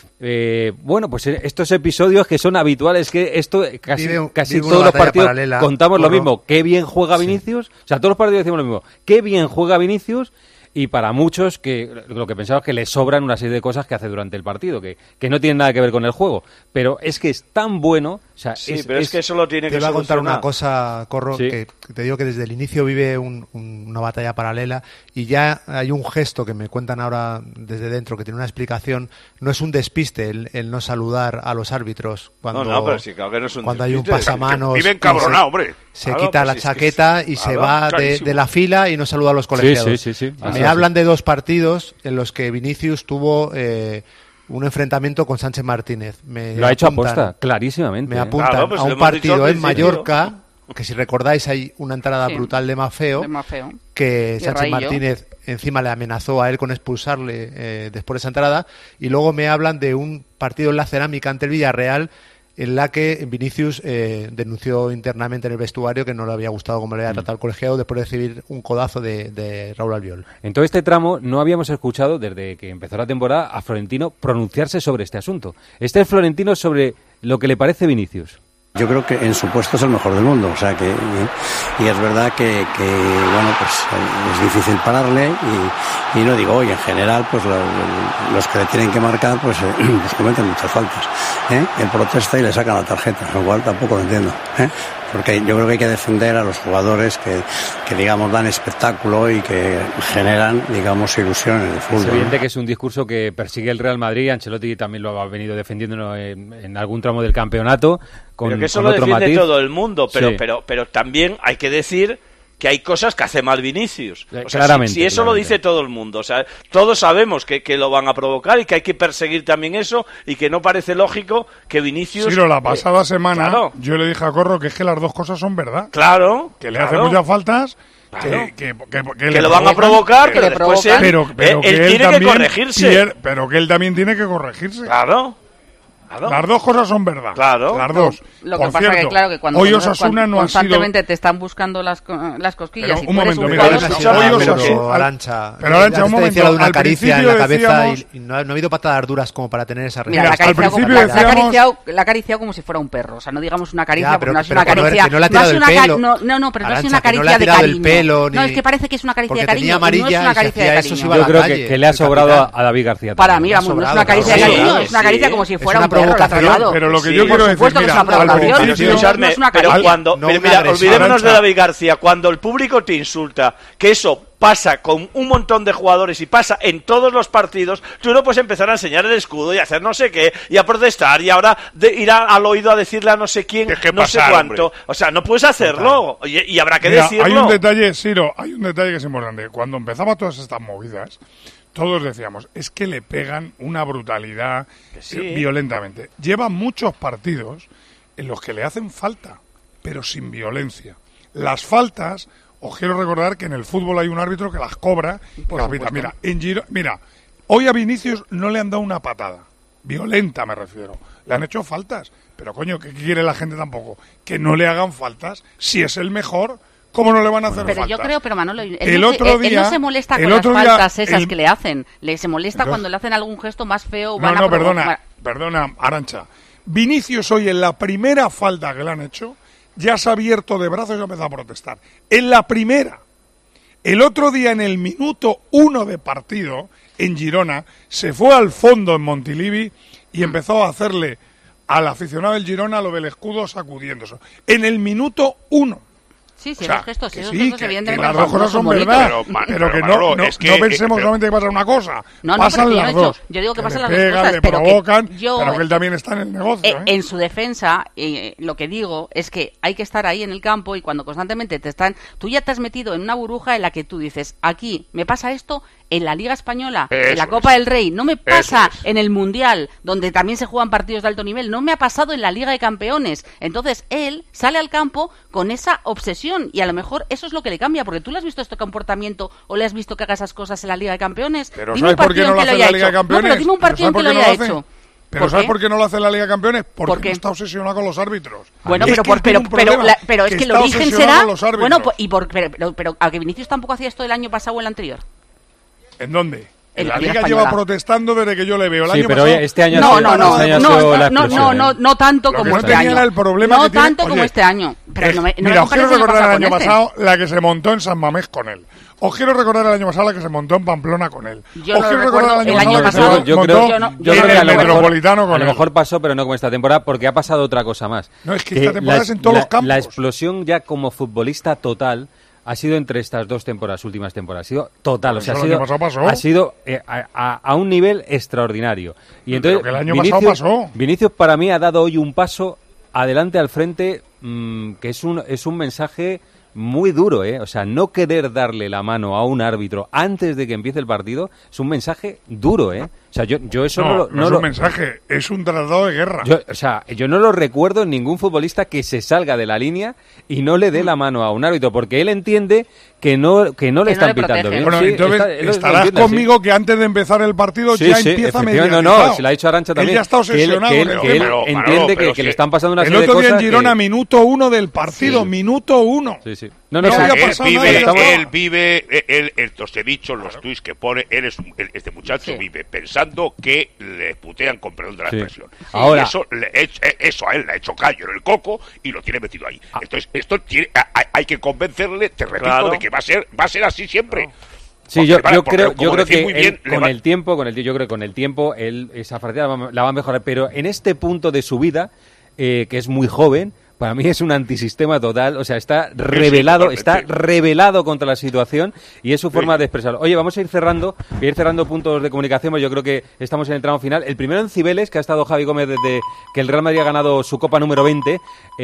Speaker 3: Bueno, pues estos episodios que son habituales, que esto casi todos los partidos contamos lo mismo. Qué bien juega Vinicius. O sea, todos los partidos decimos lo mismo. Qué bien juega Vinicius. Y para muchos que lo que pensaba es que le sobran una serie de cosas que hace durante el partido, que no tienen nada que ver con el juego. Pero es que es tan bueno. O sea,
Speaker 19: es que eso lo tiene que
Speaker 17: solucionar. Te voy a contar una cosa, Corro, que te digo que desde el inicio vive una batalla paralela, y ya hay un gesto que me cuentan ahora desde dentro que tiene una explicación. No es un despiste el no saludar a los árbitros cuando,
Speaker 19: pero sí, claro que no es un
Speaker 17: cuando
Speaker 19: despiste.
Speaker 17: Hay un pasamanos.
Speaker 16: Vive encabronado, hombre.
Speaker 17: Se quita la chaqueta y se va de la fila y no saluda a los colegiados.
Speaker 3: Sí.
Speaker 17: Me hablan de 2 partidos en los que Vinicius tuvo un enfrentamiento con Sánchez Martínez.
Speaker 3: Lo ha hecho aposta, clarísimamente.
Speaker 17: Me apuntan a un partido en Mallorca, que si recordáis hay una entrada brutal de Mafeo, que Sánchez Martínez encima le amenazó a él con expulsarle después de esa entrada, y luego me hablan de un partido en la Cerámica ante el Villarreal, en la que Vinicius denunció internamente en el vestuario que no le había gustado cómo le había tratado al colegiado después de recibir un codazo de Raúl Albiol.
Speaker 3: En todo este tramo no habíamos escuchado, desde que empezó la temporada, a Florentino pronunciarse sobre este asunto. Este es Florentino sobre lo que le parece Vinicius.
Speaker 10: Yo creo que en su puesto es el mejor del mundo, o sea que y es verdad que bueno, pues es difícil pararle, y no digo hoy, en general pues los que le tienen que marcar pues cometen muchas faltas, él protesta y le sacan la tarjeta, lo cual tampoco lo entiendo, porque yo creo que hay que defender a los jugadores que digamos dan espectáculo y que generan, digamos, ilusión en el fútbol.
Speaker 3: Es evidente que es un discurso que persigue el Real Madrid. Ancelotti también lo ha venido defendiendo en algún tramo del campeonato.
Speaker 19: Pero que eso lo defiende todo el mundo, pero también hay que decir que hay cosas que hace mal Vinicius. O sea,
Speaker 3: claramente,
Speaker 19: si eso lo dice todo el mundo, o sea, todos sabemos que lo van a provocar y que hay que perseguir también eso, y que no parece lógico que Vinicius...
Speaker 4: Sí, pero la pasada semana yo le dije a Corro que es que las dos cosas son verdad.
Speaker 19: Claro.
Speaker 4: Que le hace muchas faltas...
Speaker 19: Claro.
Speaker 4: Que
Speaker 19: lo van a provocar,
Speaker 4: que
Speaker 19: después
Speaker 4: pero
Speaker 19: él tiene que corregirse.
Speaker 4: Pero que él también tiene que corregirse.
Speaker 19: Claro.
Speaker 4: Las dos cosas son verdad.
Speaker 19: Claro.
Speaker 4: Las dos.
Speaker 21: Lo que
Speaker 4: Por
Speaker 21: pasa
Speaker 4: cierto,
Speaker 21: que, claro, que cuando
Speaker 4: hoy Osasuna no ha sido...
Speaker 21: constantemente te están buscando las cosquillas.
Speaker 4: Pero,
Speaker 21: y
Speaker 4: un
Speaker 21: tú eres
Speaker 4: momento,
Speaker 21: un
Speaker 4: mira,
Speaker 21: jugador,
Speaker 17: Arancha,
Speaker 4: pero Arancha, un momento.
Speaker 17: decía lo de una
Speaker 4: Al
Speaker 17: caricia en la
Speaker 4: principio
Speaker 17: cabeza
Speaker 4: decíamos-
Speaker 17: y no ha habido patadas duras como para tener esa
Speaker 21: Mira,
Speaker 17: reacción.
Speaker 21: la ha acariciado como si fuera un perro. O sea, no digamos una caricia,
Speaker 17: Ya,
Speaker 21: porque
Speaker 17: pero-
Speaker 21: no es
Speaker 17: pero
Speaker 21: una
Speaker 17: que no-
Speaker 21: caricia.
Speaker 17: que no le ha tirado el pelo.
Speaker 21: No, pero no es
Speaker 17: Arancha,
Speaker 21: una
Speaker 17: que no le
Speaker 21: caricia
Speaker 17: ha
Speaker 21: de
Speaker 17: tirado el
Speaker 21: cariño.
Speaker 17: pelo,
Speaker 21: No,
Speaker 17: ni-
Speaker 21: es que parece que es una caricia
Speaker 17: porque
Speaker 21: de cariño.
Speaker 17: tenía
Speaker 21: No
Speaker 17: amarilla
Speaker 21: es una
Speaker 17: y se
Speaker 21: caricia
Speaker 17: hacía
Speaker 21: de
Speaker 17: eso, se
Speaker 21: cariño.
Speaker 17: iba a
Speaker 3: Yo
Speaker 17: la
Speaker 3: creo
Speaker 17: calle.
Speaker 3: que le ha sobrado a David García.
Speaker 21: Para
Speaker 3: también.
Speaker 21: mí, vamos, no es una caricia de
Speaker 4: claro.
Speaker 21: cariño, es una caricia como si fuera un perro. La ha tratado.
Speaker 4: Pero lo que
Speaker 21: Sí,
Speaker 4: yo quiero
Speaker 21: por
Speaker 4: decir,
Speaker 21: supuesto que es
Speaker 4: mira,
Speaker 21: una
Speaker 4: al
Speaker 21: provocación.
Speaker 4: principio-
Speaker 19: Escuchadme,
Speaker 21: No es una
Speaker 19: pero
Speaker 21: caricia.
Speaker 19: cuando,
Speaker 17: no
Speaker 19: pero
Speaker 17: una
Speaker 19: mira,
Speaker 17: agresión.
Speaker 19: olvidémonos de
Speaker 4: Arancha.
Speaker 19: David García, cuando el público te insulta, que eso pasa con un montón de jugadores y pasa en todos los partidos, tú no puedes empezar a enseñar el escudo y hacer no sé qué, y a protestar, y ahora ir al oído a decirle a no sé quién,
Speaker 16: Es que
Speaker 19: no sé
Speaker 16: pasar,
Speaker 19: cuánto.
Speaker 16: hombre.
Speaker 19: O sea, no puedes hacerlo, y habrá que
Speaker 4: Mira,
Speaker 19: decirlo.
Speaker 4: hay un detalle, Siro, hay un detalle que es importante. Cuando empezaba todas estas movidas, todos decíamos, es que le pegan una brutalidad
Speaker 19: sí.
Speaker 4: violentamente. Lleva muchos partidos en los que le hacen falta, pero sin violencia. Las faltas, os quiero recordar que en el fútbol hay un árbitro que las cobra y que las pita. Mira, hoy a Vinicius no le han dado una patada. Violenta me refiero. Le han hecho faltas. Pero coño, ¿qué quiere la gente tampoco? Que no le hagan faltas. Si es el mejor, ¿cómo no le van a hacer
Speaker 21: Pero
Speaker 4: faltas?
Speaker 21: yo creo, pero Manolo, él
Speaker 4: El
Speaker 21: no
Speaker 4: otro día-
Speaker 21: no se molesta
Speaker 4: el
Speaker 21: con las
Speaker 4: otro día,
Speaker 21: faltas esas
Speaker 4: el-
Speaker 21: que le hacen. Se molesta
Speaker 4: Entonces-
Speaker 21: cuando le hacen algún gesto más feo.
Speaker 4: Perdona, Arancha. Vinicius hoy en la primera falta que le han hecho, ya se ha abierto de brazos y ha empezado a protestar. En la primera. El otro día, en el minuto 1 de partido, en Girona, se fue al fondo en Montilivi y empezó a hacerle al aficionado del Girona lo del escudo sacudiéndose. En el minuto 1.
Speaker 21: Sí,
Speaker 4: O sea,
Speaker 21: esos gestos,
Speaker 4: que
Speaker 21: esos
Speaker 4: sí,
Speaker 21: gestos
Speaker 4: que
Speaker 21: evidentemente
Speaker 4: las dos cosas son
Speaker 21: bonitos.
Speaker 4: verdad, pero que
Speaker 16: Manolo,
Speaker 4: no
Speaker 16: es que,
Speaker 4: pensemos solamente que pasa una cosa,
Speaker 21: No,
Speaker 4: pasan
Speaker 21: pero
Speaker 4: las
Speaker 21: yo no he
Speaker 4: dos.
Speaker 21: dicho- yo digo que pasan
Speaker 4: le
Speaker 21: las dos
Speaker 4: pegan,
Speaker 21: cosas,
Speaker 4: le
Speaker 21: pero que
Speaker 4: provocan,
Speaker 21: yo-
Speaker 4: pero que él también está en el negocio. ¿eh?
Speaker 21: En su defensa, lo que digo es que hay que estar ahí en el campo y cuando constantemente tú ya te has metido en una burbuja en la que tú dices, aquí me pasa esto en la Liga Española, en la
Speaker 16: Eso
Speaker 21: Copa del Rey, no me pasa
Speaker 16: Eso es.
Speaker 21: en el Mundial, donde también se juegan partidos de alto nivel, no me ha pasado en la Liga de Campeones. Entonces él sale al campo con esa obsesión y a lo mejor eso es lo que le cambia, porque tú le has visto este comportamiento o le has visto que haga esas cosas en la Liga de Campeones.
Speaker 4: Pero
Speaker 21: Dime un
Speaker 4: ¿sabes por qué
Speaker 21: partido
Speaker 4: no lo
Speaker 21: en que
Speaker 4: hace en la
Speaker 21: haya
Speaker 4: Liga de
Speaker 21: hecho.
Speaker 4: Campeones?
Speaker 21: No, pero dime un partido en que lo haya hecho.
Speaker 4: Pero
Speaker 21: ¿Por
Speaker 4: ¿sabes
Speaker 21: qué?
Speaker 4: por qué no lo hace en la Liga de Campeones? Porque
Speaker 21: ¿Por qué?
Speaker 4: no está obsesionado con los árbitros.
Speaker 21: Bueno,
Speaker 4: Es
Speaker 21: pero,
Speaker 4: que él tiene un
Speaker 21: pero
Speaker 4: problema,
Speaker 21: es que el
Speaker 4: está
Speaker 21: origen
Speaker 4: obsesionado
Speaker 21: será.
Speaker 4: con los árbitros.
Speaker 21: Bueno, pero a que Vinicius tampoco hacía esto el año pasado o el anterior.
Speaker 4: ¿En dónde?
Speaker 21: En
Speaker 4: la
Speaker 21: la Liga
Speaker 4: Liga
Speaker 21: Española.
Speaker 4: lleva protestando desde que yo le veo. El
Speaker 3: Sí,
Speaker 4: año
Speaker 3: pero
Speaker 4: pasado,
Speaker 3: este año
Speaker 21: No,
Speaker 3: ha sido-
Speaker 21: no, no,
Speaker 3: este año ha
Speaker 21: no,
Speaker 3: sido la
Speaker 21: no,
Speaker 3: explosión,
Speaker 21: no,
Speaker 3: ¿eh?
Speaker 21: no tanto
Speaker 4: Lo que
Speaker 21: como
Speaker 4: no
Speaker 21: este
Speaker 4: tenía
Speaker 21: año.
Speaker 4: era el problema
Speaker 21: No
Speaker 4: que tiene-
Speaker 21: tanto como
Speaker 4: Oye,
Speaker 21: este año. Pero no me
Speaker 4: Mira, os quiero
Speaker 21: compares
Speaker 4: recordar el
Speaker 21: año
Speaker 4: año
Speaker 21: pasado con
Speaker 4: pasado la que se montó en San Mamés con él. Os quiero recordar el año pasado la que se montó en Pamplona con él.
Speaker 21: Yo
Speaker 4: Os
Speaker 21: no
Speaker 4: quiero
Speaker 21: recuerdo
Speaker 4: recordar
Speaker 21: el año
Speaker 4: la que se
Speaker 21: pasado.
Speaker 3: Yo
Speaker 4: montó
Speaker 3: creo,
Speaker 21: Yo no-
Speaker 3: yo
Speaker 4: en
Speaker 3: creo que
Speaker 4: el
Speaker 3: a lo mejor,
Speaker 4: Metropolitano con
Speaker 3: a lo
Speaker 4: él.
Speaker 3: mejor pasó, pero no como esta temporada, porque ha pasado otra cosa más.
Speaker 4: No, es que esta temporada es en todos los campos.
Speaker 3: La explosión ya como futbolista total ha sido entre estas dos temporadas, últimas temporadas. Ha sido total,
Speaker 4: Pero
Speaker 3: o sea,
Speaker 4: eso
Speaker 3: ha
Speaker 4: el
Speaker 3: sido,
Speaker 4: año pasado pasó.
Speaker 3: ha sido a un nivel extraordinario. Y entonces,
Speaker 4: que el año pasado pasó.
Speaker 3: Vinicius para mí ha dado hoy un paso adelante al frente, que es un mensaje muy duro, ¿eh? O sea, no querer darle la mano a un árbitro antes de que empiece el partido es un mensaje duro, ¿eh? O sea, yo eso
Speaker 4: no es un mensaje, es un tratado de guerra.
Speaker 3: Yo no lo recuerdo en ningún futbolista que se salga de la línea y no le dé la mano a un árbitro, porque él entiende que no le están pitando bien.
Speaker 4: Bueno,
Speaker 3: Sí,
Speaker 4: entonces
Speaker 3: lo
Speaker 4: estarás
Speaker 3: entiende,
Speaker 4: conmigo
Speaker 3: sí.
Speaker 4: que antes de empezar el partido
Speaker 3: Sí,
Speaker 4: ya
Speaker 3: sí,
Speaker 4: empieza
Speaker 3: efectivamente.
Speaker 4: mediatizado.
Speaker 3: No, si lo ha dicho Arancha también.
Speaker 4: Él ya está obsesionado
Speaker 3: que
Speaker 4: con el
Speaker 3: él
Speaker 4: tema.
Speaker 3: entiende que le están pasando una
Speaker 4: El
Speaker 3: serie de
Speaker 4: otro día
Speaker 3: cosas.
Speaker 4: en Girona,
Speaker 3: que-
Speaker 4: minuto 1 del partido, minuto 1.
Speaker 3: Sí, sí.
Speaker 4: No
Speaker 3: sí.
Speaker 4: había
Speaker 16: Él
Speaker 4: pasado
Speaker 16: vive,
Speaker 4: nada.
Speaker 16: él vive, os he dicho los tuits que pone, este muchacho vive pensando que le putean con perdón de la
Speaker 3: Sí.
Speaker 16: expresión.
Speaker 3: Ahora-
Speaker 16: Y eso a él le ha hecho callo en el coco y lo tiene metido ahí. Entonces, esto hay que convencerle, te repito,
Speaker 19: Claro.
Speaker 16: de que va a ser así siempre.
Speaker 3: Sí,
Speaker 16: Porque,
Speaker 3: yo
Speaker 16: porque,
Speaker 3: creo
Speaker 16: como decís
Speaker 3: que
Speaker 16: muy
Speaker 3: él,
Speaker 16: bien,
Speaker 3: con el tiempo, él esa faceta la va a mejorar. Pero en este punto de su vida, que es muy joven, para mí es un antisistema total. O sea, está revelado, contra la situación y es su forma de expresarlo. Oye, vamos a ir cerrando, puntos de comunicación, porque yo creo que estamos en el tramo final. El primero en Cibeles, que ha estado Javi Gómez desde que el Real Madrid ha ganado su Copa número 20.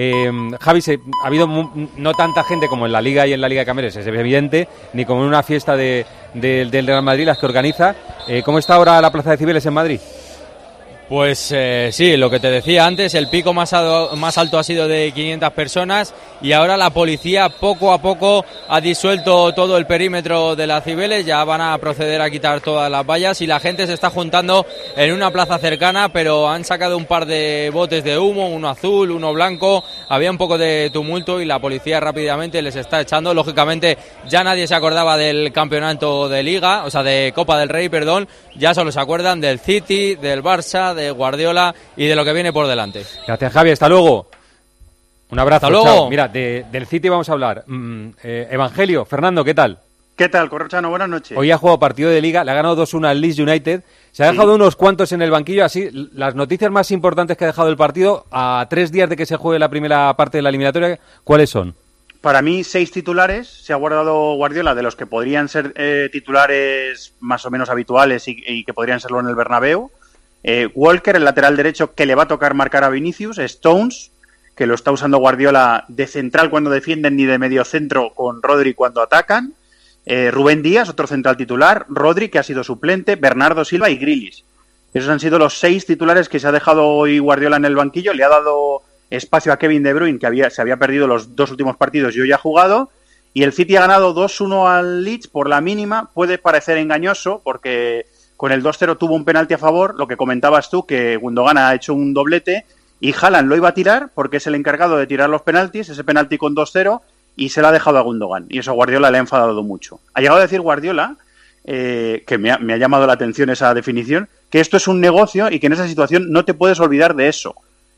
Speaker 3: Javi, ha habido no tanta gente como en la Liga y en la Liga de Campeones, es evidente, ni como en una fiesta del Real Madrid, las que organiza. ¿Cómo está ahora la Plaza de Cibeles en Madrid?
Speaker 1: Pues sí, lo que te decía antes, el pico más alto ha sido de 500 personas y ahora la policía poco a poco ha disuelto todo el perímetro de las Cibeles, ya van a proceder a quitar todas las vallas y la gente se está juntando en una plaza cercana, pero han sacado un par de botes de humo, uno azul, uno blanco, había un poco de tumulto y la policía rápidamente les está echando. Lógicamente ya nadie se acordaba del campeonato de Liga, o sea de Copa del Rey, perdón, ya solo se acuerdan del City, del Barça, de Guardiola y de lo que viene por delante.
Speaker 3: Gracias, Javi, hasta luego. Un abrazo.
Speaker 1: Hasta luego.
Speaker 3: Chao. Mira, del City vamos a hablar. Evangelio, Fernando, ¿qué tal?
Speaker 2: ¿Qué tal, Corrochano? Buenas noches.
Speaker 3: Hoy ha jugado partido de Liga, le ha ganado 2-1 al Leeds United. Se ha dejado unos cuantos en el banquillo, así, las noticias más importantes que ha dejado el partido a 3 días de que se juegue la primera parte de la eliminatoria, ¿cuáles son?
Speaker 2: Para mí, 6 titulares se ha guardado Guardiola, de los que podrían ser titulares más o menos habituales y que podrían serlo en el Bernabéu. Walker, el lateral derecho, que le va a tocar marcar a Vinicius. Stones, que lo está usando Guardiola de central cuando defienden ni de medio centro, con Rodri cuando atacan. Rubén Díaz, otro central titular. Rodri, que ha sido suplente. Bernardo Silva y Grealish. Esos han sido los 6 titulares que se ha dejado hoy Guardiola en el banquillo. Le ha dado espacio a Kevin De Bruyne, que se había perdido los 2 últimos partidos y hoy ha jugado. Y el City ha ganado 2-1 al Leeds por la mínima. Puede parecer engañoso porque con el 2-0 tuvo un penalti a favor, lo que comentabas tú, que Gundogan ha hecho un doblete y Haaland lo iba a tirar porque es el encargado de tirar los penaltis, ese penalti con 2-0, y se lo ha dejado a Gundogan. Y eso a Guardiola le ha enfadado mucho. Ha llegado a decir Guardiola, que me ha llamado la atención esa definición, que esto es un negocio y que en esa situación no te puedes olvidar de eso.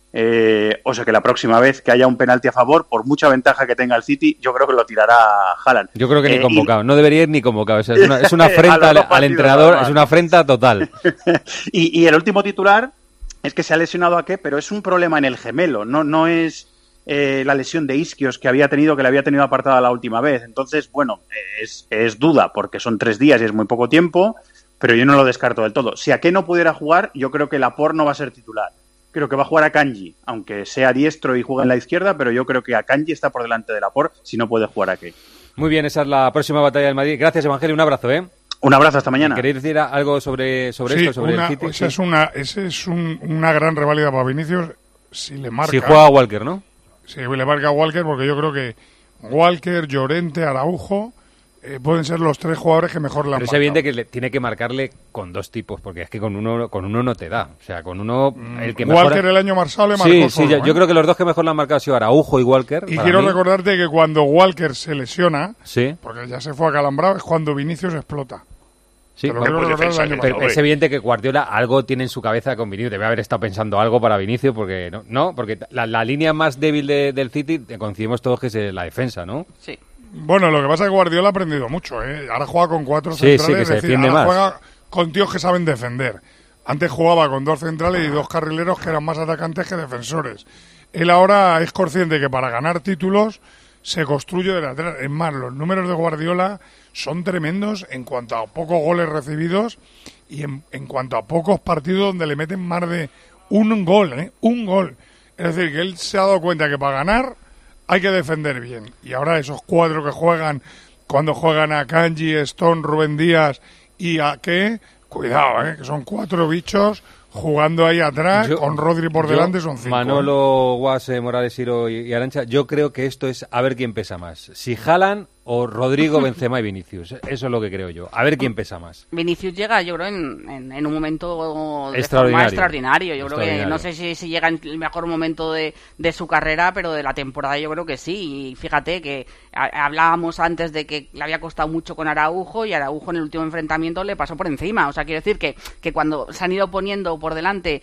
Speaker 2: O sea que la próxima vez que haya un penalti a favor, por mucha ventaja que tenga el City, yo creo que lo tirará Haaland.
Speaker 3: Yo creo que ni convocado, no debería ir ni convocado. O sea, es una afrenta al entrenador, además. Es una afrenta total.
Speaker 2: y el último titular es que se ha lesionado a Ake, pero es un problema en el gemelo, no es la lesión de isquios que le había tenido apartada la última vez. Entonces, bueno, es duda, porque son 3 días y es muy poco tiempo, pero yo no lo descarto del todo. Si Ake no pudiera jugar, yo creo que Laporte no va a ser titular. Creo que va a jugar Akanji, aunque sea diestro y juegue en la izquierda, pero yo creo que Akanji está por delante de Laporte si no puede jugar Ake.
Speaker 3: Muy bien, esa es la próxima batalla del Madrid. Gracias, Evangelio, un abrazo, ¿eh?
Speaker 2: Un abrazo, hasta mañana.
Speaker 3: ¿Queréis decir algo sobre esto, sobre el City?
Speaker 4: Esa es una gran reválida para Vinicius si le marca.
Speaker 3: Si juega a Walker, ¿no?
Speaker 4: Sí, le marca a Walker, porque yo creo que Walker, Llorente, Araujo pueden ser los 3 jugadores que mejor la han marcado.
Speaker 3: Pero es evidente que tiene que marcarle con 2 tipos, porque es que con uno no te da. O sea, con uno el que mejor...
Speaker 4: Walker el año pasado le marcó
Speaker 3: Sí,
Speaker 4: solo,
Speaker 3: yo creo que los 2 que mejor le han marcado han sido Araujo y Walker.
Speaker 4: Y quiero recordarte que cuando Walker se lesiona,
Speaker 3: sí,
Speaker 4: porque ya se fue acalambrado, es cuando Vinicius explota.
Speaker 3: Sí, pero es evidente que Guardiola algo tiene en su cabeza con Vinicius. Debe haber estado pensando algo para Vinicius, porque porque la línea más débil del City, coincidimos todos que es la defensa, ¿no?
Speaker 21: Sí.
Speaker 4: Bueno, lo que pasa es que Guardiola ha aprendido mucho, ¿eh? Ahora juega con 4 centrales,
Speaker 3: que se defiende más.
Speaker 4: Juega con tíos que saben defender. Antes jugaba con 2 centrales y 2 carrileros que eran más atacantes que defensores. Él ahora es consciente que para ganar títulos se construye de atrás. Es más, los números de Guardiola son tremendos en cuanto a pocos goles recibidos y en cuanto a pocos partidos donde le meten más de un gol, un gol. Es decir, que él se ha dado cuenta que para ganar hay que defender bien. Y ahora esos 4 que juegan, cuando juegan a Kanji, Stone, Rubén Díaz y Ake, cuidado, que son 4 bichos jugando ahí atrás, con Rodri por delante, son 5.
Speaker 3: Manolo, Guas, Morales, Iro y Arantxa, yo creo que esto es a ver quién pesa más. Si Haaland o Rodrigo, Benzema y Vinicius. Eso es lo que creo yo. A ver quién pesa más.
Speaker 21: Vinicius llega, yo creo, en un momento de
Speaker 3: extraordinario.
Speaker 21: Extraordinario. Yo creo que no sé si llega en el mejor momento de su carrera, pero de la temporada yo creo que sí. Y fíjate que hablábamos antes de que le había costado mucho con Araujo y Araujo en el último enfrentamiento le pasó por encima. O sea, quiero decir que cuando se han ido poniendo por delante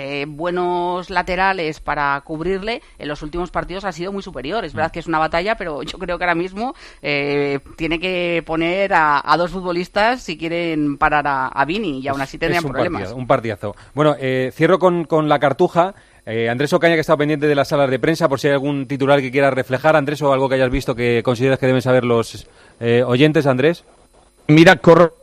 Speaker 21: buenos laterales para cubrirle, en los últimos partidos ha sido muy superior. Es verdad que es una batalla, pero yo creo que ahora mismo tiene que poner a 2 futbolistas si quieren parar a Vini, y aún así tendrían problemas.
Speaker 3: Un partidazo. Bueno, cierro con la cartuja. Andrés Ocaña, que está pendiente de las salas de prensa, por si hay algún titular que quieras reflejar, Andrés, o algo que hayas visto que consideras que deben saber los oyentes, Andrés.
Speaker 6: Mira,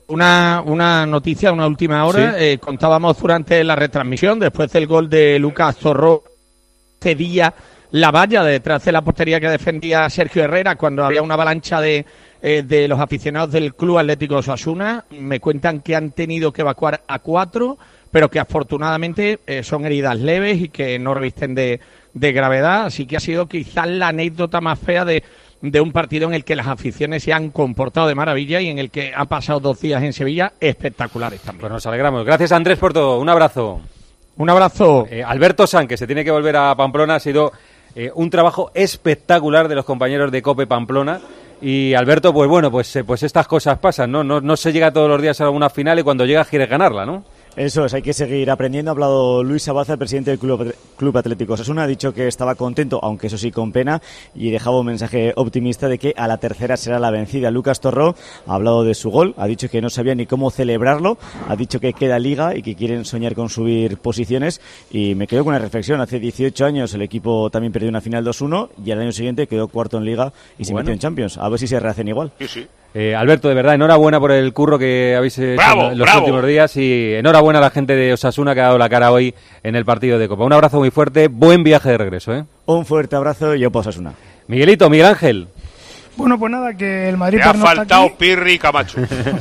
Speaker 6: una noticia, una última hora. ¿Sí? Contábamos durante la retransmisión, después del gol de Lucas Zorro, cedía la valla detrás de la portería que defendía Sergio Herrera cuando había una avalancha de los aficionados del Club Atlético Osasuna. Me cuentan que han tenido que evacuar a 4 pero que afortunadamente son heridas leves y que no revisten de gravedad, así que ha sido quizás la anécdota más fea de un partido en el que las aficiones se han comportado de maravilla y en el que han pasado 2 días en Sevilla espectaculares también.
Speaker 3: Pues nos alegramos. Gracias, Andrés, por todo. Un abrazo.
Speaker 6: Un abrazo.
Speaker 3: Alberto San, que se tiene que volver a Pamplona, ha sido un trabajo espectacular de los compañeros de COPE Pamplona. Y Alberto, pues bueno, pues estas cosas pasan, ¿no? No se llega todos los días a una final y cuando llegas quieres ganarla, ¿no?
Speaker 8: Eso es, hay que seguir aprendiendo. Ha hablado Luis Sabaza, el presidente del Club Atlético Osasuna. Ha dicho que estaba contento, aunque eso sí con pena, y dejaba un mensaje optimista de que a la tercera será la vencida. Lucas Torró ha hablado de su gol, ha dicho que no sabía ni cómo celebrarlo, ha dicho que queda liga y que quieren soñar con subir posiciones, y me quedo con una reflexión. Hace 18 años el equipo también perdió una final 2-1 y al año siguiente quedó cuarto en liga y se metió en Champions. A ver si se rehacen igual.
Speaker 16: Sí.
Speaker 3: Alberto, de verdad, enhorabuena por el curro que habéis hecho en los últimos días y enhorabuena a la gente de Osasuna que ha dado la cara hoy en el partido de Copa. Un abrazo muy fuerte, buen viaje de regreso, ¿eh?
Speaker 8: Un fuerte abrazo y yo por Osasuna.
Speaker 3: Miguelito, Miguel Ángel.
Speaker 11: Bueno, pues nada, que el Madrid
Speaker 16: Me ha faltado Pirri y Camacho.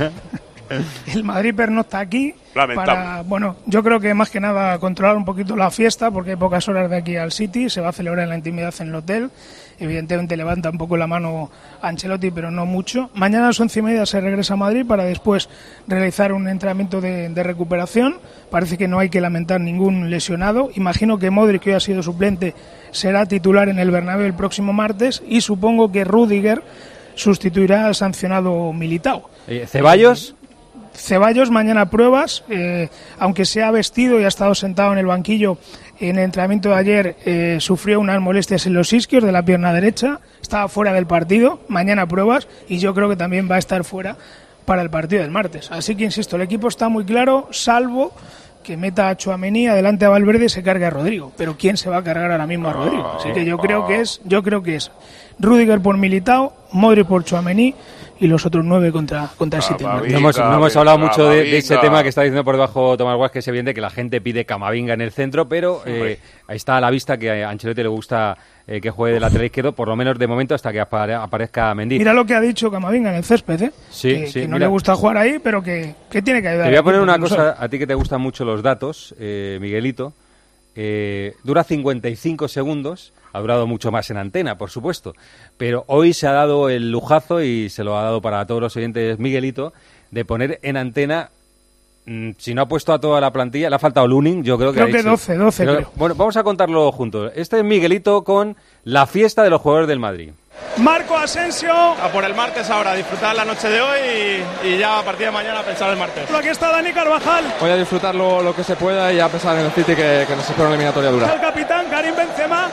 Speaker 11: El Madrid no está aquí.
Speaker 16: Lamentable.
Speaker 11: Bueno, yo creo que más que nada controlar un poquito la fiesta, porque hay pocas horas de aquí al City, se va a celebrar en la intimidad en el hotel. Evidentemente levanta un poco la mano Ancelotti, pero no mucho. Mañana a las 11:30 se regresa a Madrid para después realizar un entrenamiento de recuperación. Parece que no hay que lamentar ningún lesionado. Imagino que Modric, que hoy ha sido suplente, será titular en el Bernabéu el próximo martes, y supongo que Rüdiger sustituirá al sancionado Militao.
Speaker 3: ¿Ceballos?
Speaker 11: Mañana pruebas, aunque se ha vestido y ha estado sentado en el banquillo en el entrenamiento de ayer, sufrió unas molestias en los isquios de la pierna derecha, estaba fuera del partido. Mañana pruebas y yo creo que también va a estar fuera para el partido del martes. Así que insisto, el equipo está muy claro, salvo que meta a Tchouaméni, adelante a Valverde y se cargue a Rodrigo. Pero ¿quién se va a cargar ahora mismo a Rodrigo? Así que yo creo que es Rüdiger por Militao, Modric por Tchouaméni y los otros 9 contra el City.
Speaker 3: No hemos hablado mucho de ese tema que está diciendo por debajo Tomás Guas, que es evidente que la gente pide Camavinga en el centro, pero ahí está a la vista que a Ancelotti le gusta que juegue de lateral izquierdo, por lo menos de momento hasta que aparezca Mendy.
Speaker 11: Mira lo que ha dicho Camavinga en el césped, que no le gusta jugar ahí, pero que tiene que ayudar.
Speaker 3: Te voy a poner una cosa, a ti que te gustan mucho los datos, Miguelito. Dura 55 segundos, ha durado mucho más en antena, por supuesto, pero hoy se ha dado el lujazo, y se lo ha dado para todos los oyentes Miguelito, de poner en antena, si no ha puesto a toda la plantilla, le ha faltado Lunin, yo creo que
Speaker 11: 12 creo.
Speaker 3: Bueno, vamos a contarlo juntos. Este es Miguelito con la fiesta de los jugadores del Madrid.
Speaker 9: Marco Asensio. A por el martes ahora, disfrutar la noche de hoy y ya a partir de mañana pensar el martes.
Speaker 11: Aquí está Dani Carvajal.
Speaker 20: Voy a disfrutar lo que se pueda y a pesar en el City que nos espera una eliminatoria dura.
Speaker 11: El capitán Karim Benzema,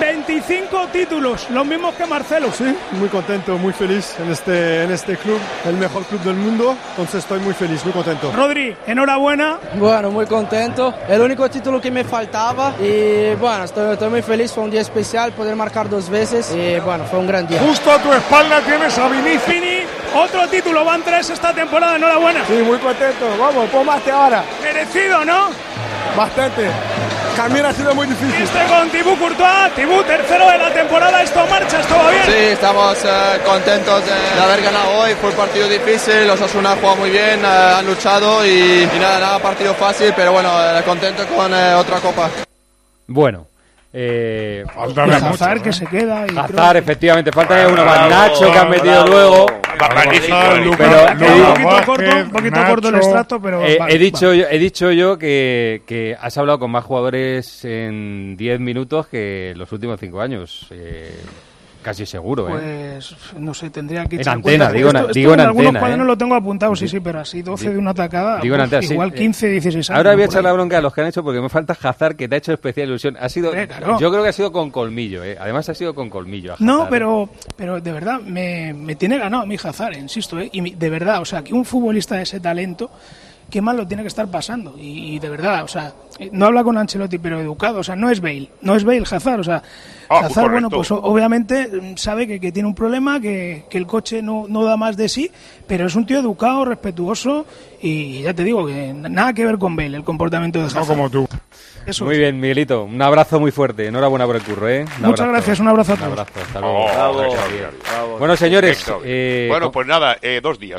Speaker 11: 25 títulos, los mismos que Marcelo.
Speaker 22: Sí, muy contento, muy feliz en este club, el mejor club del mundo, entonces estoy muy feliz, muy contento.
Speaker 11: Rodri, enhorabuena.
Speaker 25: Bueno, muy contento, el único título que me faltaba y bueno, estoy muy feliz, fue un día especial, poder marcar 2 veces y bueno, fue un gran día.
Speaker 4: Justo a tu espalda tienes a Vinicius.
Speaker 11: Otro título, van 3 esta temporada, enhorabuena.
Speaker 22: Sí, muy contento, vamos, póngate ahora.
Speaker 11: Merecido, ¿no?
Speaker 22: Bastante. También ha sido muy difícil.
Speaker 11: Con Thibaut Courtois, Thibaut tercero de la temporada, esto marcha, esto va bien.
Speaker 20: Sí, estamos contentos de haber ganado hoy, fue un partido difícil, los Osasuna han jugado muy bien, han luchado y nada, partido fácil, pero bueno, contento con otra copa.
Speaker 3: Bueno.
Speaker 11: Hazard que se queda y
Speaker 3: Hazard, efectivamente, falta uno más. Nacho, que han metido luego.
Speaker 11: Un poquito corto el extracto, pero
Speaker 3: he dicho yo que has hablado con más jugadores en 10 minutos que los últimos 5 años. Casi seguro,
Speaker 11: Pues no sé, tendría que
Speaker 3: en antena, digo en
Speaker 11: antena. Algunos
Speaker 3: cuadernos
Speaker 11: lo tengo apuntado, sí, pero así 12 de una atacada.
Speaker 3: Digo en antena,
Speaker 11: igual 15, 16 años.
Speaker 3: Ahora voy a echar la bronca a los que han hecho porque me falta Hazard, que te ha hecho especial ilusión. Ha sido,
Speaker 11: claro.
Speaker 3: Yo creo que ha sido con colmillo, Además ha sido con colmillo. Hazard,
Speaker 11: no, pero de verdad me tiene ganado a mí Hazard, insisto, y de verdad, o sea, que un futbolista de ese talento, qué mal lo tiene que estar pasando, y de verdad, o sea, no habla con Ancelotti, pero educado, o sea, no es Bale Hazard, o sea, Hazard, bueno, pues obviamente sabe que tiene un problema, que el coche no da más de sí, pero es un tío educado, respetuoso, y ya te digo que nada que ver con Bale, el comportamiento de Hazard.
Speaker 4: No como tú.
Speaker 11: Eso
Speaker 3: muy bien, Miguelito, un abrazo muy fuerte, enhorabuena por el curro,
Speaker 11: Muchas gracias, un abrazo a todos.
Speaker 3: Un abrazo, hasta luego. Bueno, señores,
Speaker 16: bueno, pues nada, 2 días,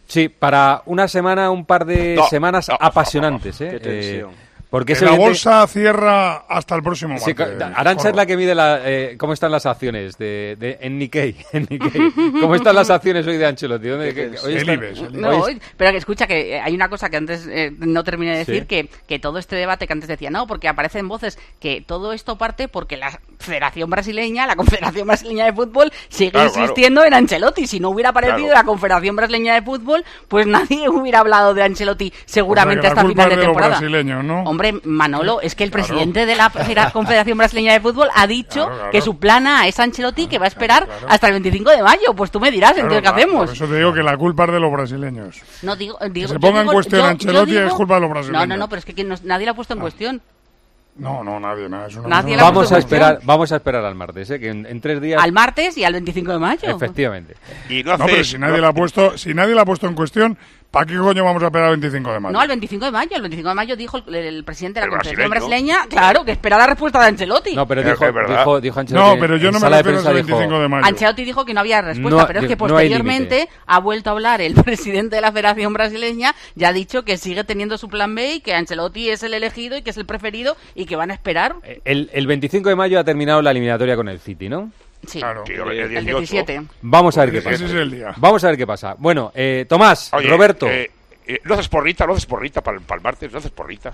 Speaker 3: Sí, para una semana, un par de semanas apasionantes.
Speaker 16: Qué tensión.
Speaker 3: Porque
Speaker 4: la bolsa cierra hasta el próximo martes.
Speaker 3: Sí, Arantxa es la que mide cómo están las acciones en Nikkei. ¿Cómo están las acciones hoy de Ancelotti?
Speaker 21: No, pero que escucha, que hay una cosa que antes no terminé de decir, que todo este debate que antes decía, no, porque aparecen voces que todo esto parte porque la Confederación Brasileña de Fútbol sigue insistiendo en Ancelotti. Si no hubiera aparecido la Confederación Brasileña de Fútbol, pues nadie hubiera hablado de Ancelotti seguramente hasta final de temporada.
Speaker 4: ¿No?
Speaker 21: Hombre, Manolo, es que el presidente de la Confederación Brasileña de Fútbol ha dicho que su plan A es Ancelotti, que va a esperar hasta el 25 de mayo. Pues tú me dirás, entonces, ¿qué hacemos?
Speaker 4: Por eso te digo que la culpa es de los brasileños.
Speaker 21: No, digo,
Speaker 4: que se ponga en cuestión Ancelotti es culpa de los brasileños.
Speaker 21: No, pero es que nadie lo ha puesto en cuestión.
Speaker 4: No, nadie.
Speaker 3: Vamos a esperar al martes, que en 3 días...
Speaker 21: Al martes y al 25 de mayo.
Speaker 3: Efectivamente.
Speaker 16: Y
Speaker 4: pero si nadie la ha puesto en cuestión, ¿para qué coño vamos a esperar al 25 de mayo?
Speaker 21: No, al 25 de mayo. El 25 de mayo dijo el presidente de la Confederación Brasileña, claro, que espera la respuesta de Ancelotti.
Speaker 3: No, pero dijo Ancelotti.
Speaker 4: No, pero yo no me refiero al 25 de mayo.
Speaker 21: Ancelotti dijo que no había respuesta, pero es que posteriormente ha vuelto a hablar el presidente de la Federación Brasileña, ya ha dicho que sigue teniendo su plan B y que Ancelotti es el elegido y que es el preferido y que van a esperar.
Speaker 3: El 25 de mayo ha terminado la eliminatoria con el City, ¿no?
Speaker 21: Sí,
Speaker 4: claro.
Speaker 21: El 17.
Speaker 3: Vamos a ver qué pasa.
Speaker 4: Ese es el día.
Speaker 3: Vamos a ver qué pasa. Bueno, Tomás,
Speaker 16: oye,
Speaker 3: Roberto.
Speaker 16: No haces porrita para el martes, no haces porrita.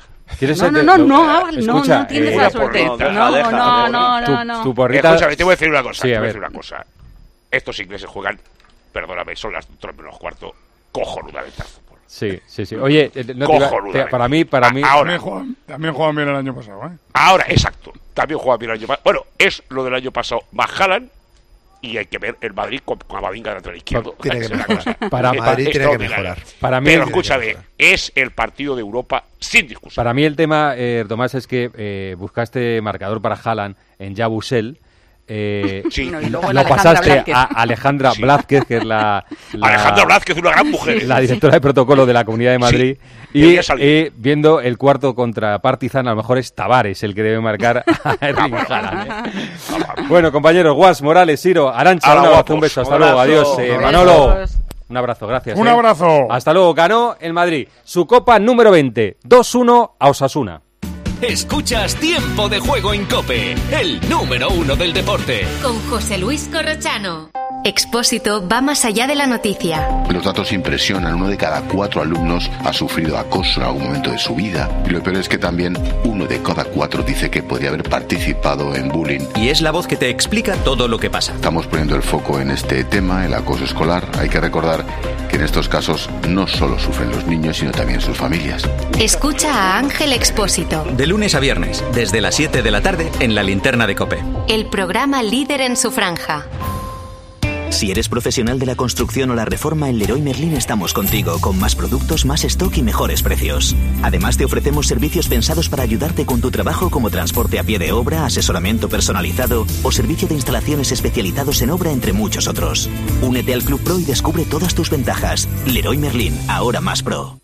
Speaker 21: No tienes la suerte. No.
Speaker 3: Tu porrita...
Speaker 16: Escúchame, te voy a decir una cosa. Estos ingleses juegan, perdóname, son las 3 menos cuarto, cojonudamente al fútbol.
Speaker 3: Sí. Oye, para mí...
Speaker 4: Ahora, también juegan bien el año pasado, ¿eh?
Speaker 16: Ahora, exacto. También juegan bien el año pasado. Bueno, es lo del año pasado. Más Haaland y hay que ver el Madrid con Camavinga de lateral izquierdo.
Speaker 17: Madrid tiene que mejorar.
Speaker 16: Pero escúchame, es el partido de Europa sin discusión.
Speaker 3: Para mí el tema, Tomás, es que buscaste marcador para Haaland en Yabusel. Lo pasaste a Alejandra Blázquez, que es
Speaker 16: Alejandra Blázquez, una gran mujer,
Speaker 3: la directora de protocolo de la Comunidad de Madrid, y viendo el cuarto contra Partizan, a lo mejor es Tavares el que debe marcar a Erling Haaland. Bueno, compañeros, Guas, Morales, Siro, Arantxa, un beso, hasta luego, adiós. Manolo, un abrazo, gracias.
Speaker 4: Un abrazo.
Speaker 3: Hasta luego. Ganó el Madrid su Copa número 20, 2-1 a Osasuna.
Speaker 5: Escuchas Tiempo de Juego en COPE, el número 1 del deporte.
Speaker 7: Con José Luis Corrochano. Expósito va más allá de la noticia.
Speaker 12: Los datos impresionan. 1 de cada 4 alumnos ha sufrido acoso en algún momento de su vida. Y lo peor es que también 1 de cada 4 dice que podría haber participado en bullying.
Speaker 5: Y es la voz que te explica todo lo que pasa.
Speaker 12: Estamos poniendo el foco en este tema, el acoso escolar. Hay que recordar que en estos casos no solo sufren los niños, sino también sus familias.
Speaker 7: Escucha a Ángel Expósito.
Speaker 5: De lunes a viernes, desde las 7 de la tarde, en la linterna de COPE.
Speaker 7: El programa líder en su franja.
Speaker 5: Si eres profesional de la construcción o la reforma, en Leroy Merlin estamos contigo, con más productos, más stock y mejores precios. Además, te ofrecemos servicios pensados para ayudarte con tu trabajo, como transporte a pie de obra, asesoramiento personalizado o servicio de instalaciones especializados en obra, entre muchos otros. Únete al Club Pro y descubre todas tus ventajas. Leroy Merlin, ahora más pro.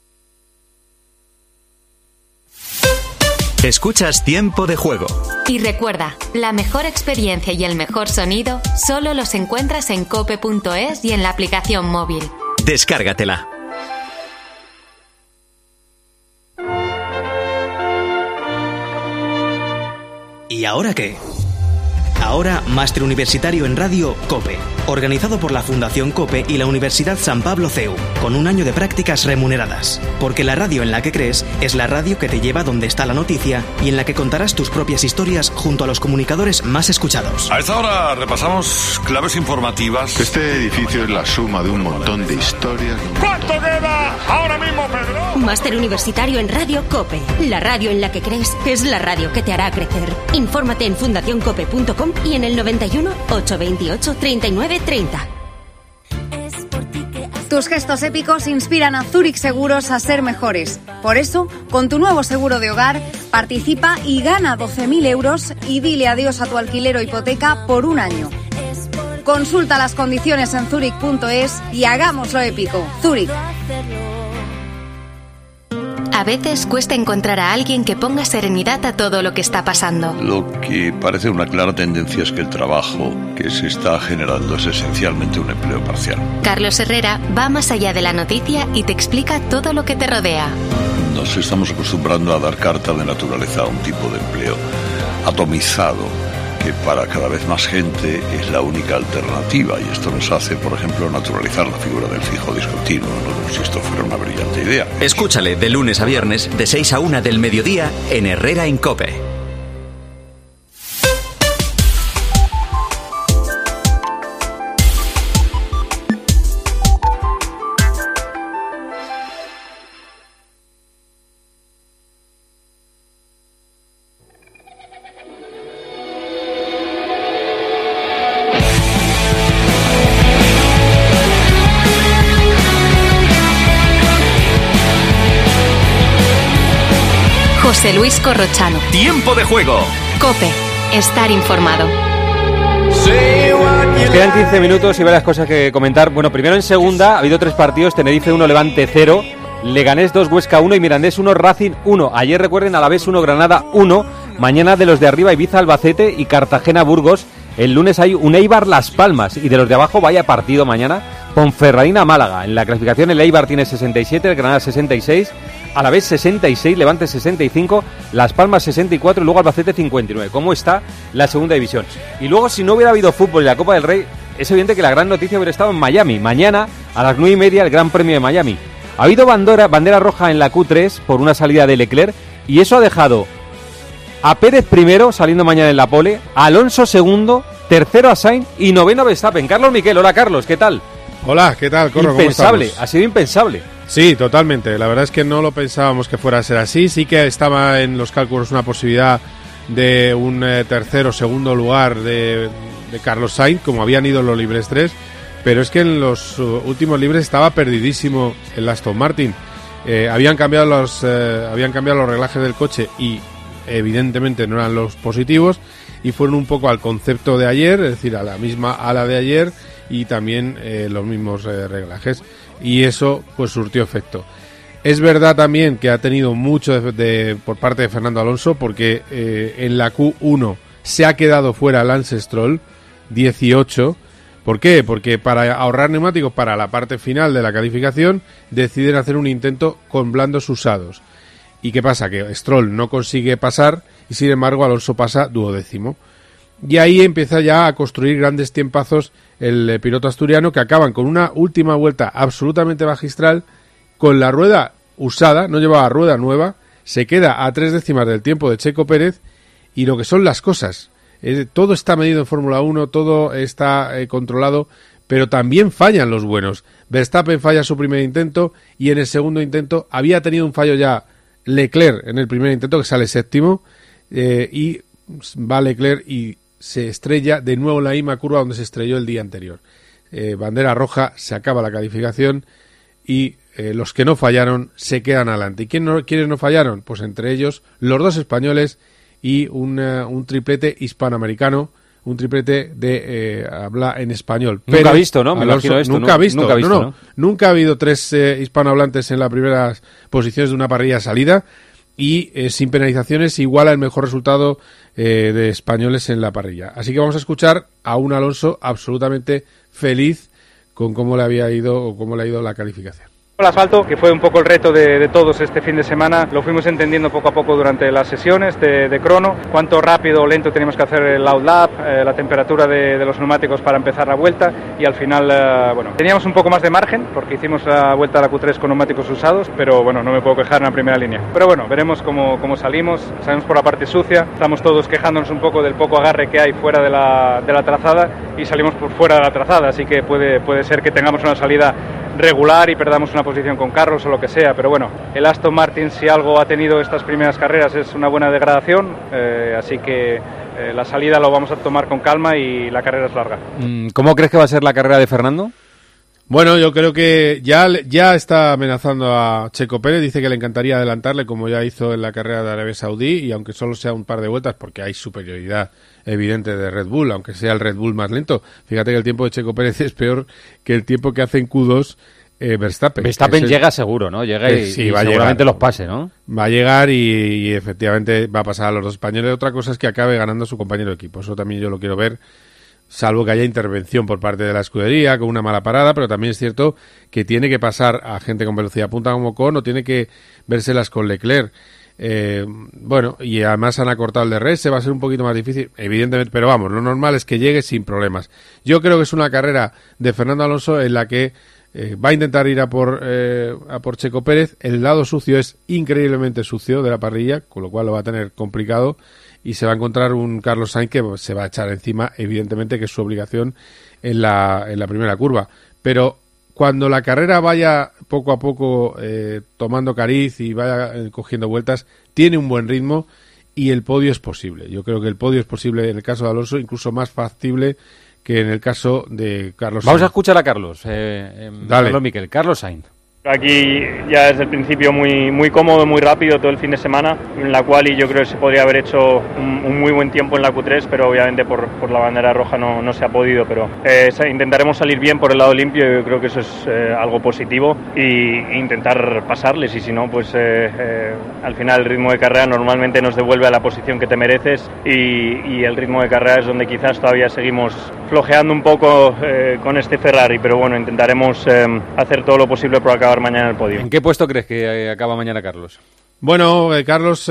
Speaker 5: Escuchas Tiempo de Juego.
Speaker 7: Y recuerda, la mejor experiencia y el mejor sonido solo los encuentras en cope.es y en la aplicación móvil.
Speaker 5: Descárgatela. ¿Y ahora qué? Ahora, Máster Universitario en Radio COPE, organizado por la Fundación COPE y la Universidad San Pablo CEU, con un año de prácticas remuneradas. Porque la radio en la que crees es la radio que te lleva donde está la noticia y en la que contarás tus propias historias junto a los comunicadores más escuchados.
Speaker 14: A esta hora repasamos claves informativas.
Speaker 12: Este edificio es la suma de un montón de historias.
Speaker 4: ¿Cuánto queda ahora mismo, Pedro?
Speaker 7: Máster Universitario en Radio COPE. La radio en la que crees es la radio que te hará crecer. Infórmate en fundacioncope.com y en el 91 828 39 30.
Speaker 15: Tus gestos épicos inspiran a Zurich Seguros a ser mejores. Por eso, con tu nuevo seguro de hogar, participa y gana 12.000 euros y dile adiós a tu alquiler o hipoteca por un año. Consulta las condiciones en zurich.es y hagámoslo épico. Zurich.
Speaker 10: A veces cuesta encontrar a alguien que ponga serenidad a todo lo que está pasando.
Speaker 14: Lo que parece una clara tendencia es que el trabajo que se está generando es esencialmente un empleo parcial.
Speaker 10: Carlos Herrera va más allá de la noticia y te explica todo lo que te rodea.
Speaker 14: Nos estamos acostumbrando a dar carta de naturaleza a un tipo de empleo atomizado, que para cada vez más gente es la única alternativa, y esto nos hace, por ejemplo, naturalizar la figura del fijo discontinuo, ¿no? Como si esto fuera una brillante idea.
Speaker 13: Escúchale de lunes a viernes, de 6 a 1 del mediodía, en Herrera en COPE.
Speaker 10: José Luis Corrochano.
Speaker 13: Tiempo de juego.
Speaker 10: COPE. Estar informado.
Speaker 3: Nos quedan 15 minutos y varias cosas que comentar. Bueno, primero en segunda ha habido 3 partidos. Tenerife 1, Levante 0. Leganés 2, Huesca 1 y Mirandés 1, Racing 1. Ayer, recuerden, Alavés 1, Granada 1. Mañana de los de arriba, Ibiza, Albacete y Cartagena, Burgos. El lunes hay un Eibar, Las Palmas. Y de los de abajo, vaya partido mañana, Ponferradina, Málaga. En la clasificación el Eibar tiene 67, el Granada 66, Alavés 66, Levante 65, Las Palmas 64 y luego Albacete 59. ¿Cómo está la segunda división? Y luego, si no hubiera habido fútbol y la Copa del Rey, es evidente que la gran noticia hubiera estado en Miami. Mañana, a las 9:30, el Gran Premio de Miami. Ha habido bandera roja en la Q3 por una salida de Leclerc, y eso ha dejado a Pérez primero, saliendo mañana en la pole, a Alonso segundo, tercero a Sainz y noveno a Verstappen. Carlos Miquel, hola Carlos, ¿qué tal?
Speaker 18: Hola, ¿qué tal, Corro?
Speaker 3: Impensable, ha sido impensable.
Speaker 18: Sí, totalmente. La verdad es que no lo pensábamos que fuera a ser así. Sí que estaba en los cálculos una posibilidad de un tercero, segundo lugar de Carlos Sainz, como habían ido los libres 3, pero es que en los últimos libres estaba perdidísimo el Aston Martin. Habían cambiado los reglajes del coche y evidentemente no eran los positivos, y fueron un poco al concepto de ayer, es decir, a la misma ala de ayer, y también los mismos reglajes, y eso pues surtió efecto. Es verdad también que ha tenido mucho por parte de Fernando Alonso, porque en la Q1 se ha quedado fuera Lance Stroll, 18. ¿Por qué? Porque para ahorrar neumáticos para la parte final de la calificación deciden hacer un intento con blandos usados. ¿Y qué pasa? Que Stroll no consigue pasar y sin embargo Alonso pasa 12º. Y ahí empieza ya a construir grandes tiempazos el piloto asturiano, que acaban con una última vuelta absolutamente magistral, con la rueda usada, no llevaba rueda nueva, se queda a 3 décimas del tiempo de Checo Pérez, y lo que son las cosas. Todo está medido en Fórmula 1, todo está controlado, pero también fallan los buenos. Verstappen falla su primer intento y en el segundo intento había tenido un fallo ya Leclerc en el primer intento, que sale séptimo, y va Leclerc y se estrella de nuevo en la misma curva donde se estrelló el día anterior. Bandera roja, se acaba la calificación y los que no fallaron se quedan adelante. ¿Y quiénes no fallaron? Pues entre ellos los 2 españoles y un triplete hispanoamericano, un triplete de habla en español.
Speaker 3: Nunca ha visto, ¿no? Me imagino esto.
Speaker 18: Nunca ha visto,
Speaker 3: ¿no?
Speaker 18: Nunca ha habido 3 hispanohablantes en las primeras posiciones de una parrilla de salida, y sin penalizaciones iguala el mejor resultado de españoles en la parrilla. Así que vamos a escuchar a un Alonso absolutamente feliz con cómo le había ido o cómo le ha ido la calificación.
Speaker 23: El asfalto, que fue un poco el reto de todos este fin de semana, lo fuimos entendiendo poco a poco durante las sesiones de crono, cuánto rápido o lento teníamos que hacer el outlap, la temperatura de los neumáticos para empezar la vuelta, y al final, bueno, teníamos un poco más de margen porque hicimos la vuelta a la Q3 con neumáticos usados, pero bueno, no me puedo quejar en la primera línea. Pero bueno, veremos cómo salimos por la parte sucia, estamos todos quejándonos un poco del poco agarre que hay fuera de la trazada, y salimos por fuera de la trazada, así que puede ser que tengamos una salida regular y perdamos una posición con Carlos o lo que sea, pero bueno, el Aston Martin, si algo ha tenido estas primeras carreras, es una buena degradación, así que la salida lo vamos a tomar con calma y la carrera es larga.
Speaker 3: ¿Cómo crees que va a ser la carrera de Fernando?
Speaker 18: Bueno, yo creo que ya está amenazando a Checo Pérez, dice que le encantaría adelantarle como ya hizo en la carrera de Arabia Saudí, y aunque solo sea un par de vueltas, porque hay superioridad evidente de Red Bull, aunque sea el Red Bull más lento. Fíjate que el tiempo de Checo Pérez es peor que el tiempo que hace en Q2 Verstappen.
Speaker 3: Verstappen llega seguro, ¿no? Llega y seguramente los pase, ¿no?
Speaker 18: Va a llegar y efectivamente va a pasar a los dos españoles. Otra cosa es que acabe ganando su compañero de equipo. Eso también yo lo quiero ver, salvo que haya intervención por parte de la escudería con una mala parada, pero también es cierto que tiene que pasar a gente con velocidad punta como Ocon, o tiene que vérselas con Leclerc. Bueno, y además han acortado el DRS, va a ser un poquito más difícil, evidentemente, pero vamos, lo normal es que llegue sin problemas. Yo creo que es una carrera de Fernando Alonso en la que va a intentar ir a por Checo Pérez. El lado sucio es increíblemente sucio de la parrilla, con lo cual lo va a tener complicado, y se va a encontrar un Carlos Sainz que se va a echar encima, evidentemente, que es su obligación en la primera curva. Pero cuando la carrera vaya poco a poco tomando cariz y vaya cogiendo vueltas, tiene un buen ritmo y el podio es posible. Yo creo que el podio es posible en el caso de Alonso, incluso más factible que en el caso de Carlos Sainz.
Speaker 3: Vamos a escuchar a Carlos. Dale. Miquel, Carlos Sainz.
Speaker 23: Aquí ya desde el principio muy cómodo, muy rápido todo el fin de semana, en la cual yo creo que se podría haber hecho un muy buen tiempo en la Q3, pero obviamente por la bandera roja no se ha podido, pero intentaremos salir bien por el lado limpio. Yo creo que eso es algo positivo, y intentar pasarles, y si no, pues al final el ritmo de carrera normalmente nos devuelve a la posición que te mereces, y el ritmo de carrera es donde quizás todavía seguimos flojeando un poco con este Ferrari, pero bueno, intentaremos hacer todo lo posible por acabar mañana en el podio.
Speaker 3: ¿En qué puesto crees que acaba mañana Carlos?
Speaker 18: Bueno, Carlos,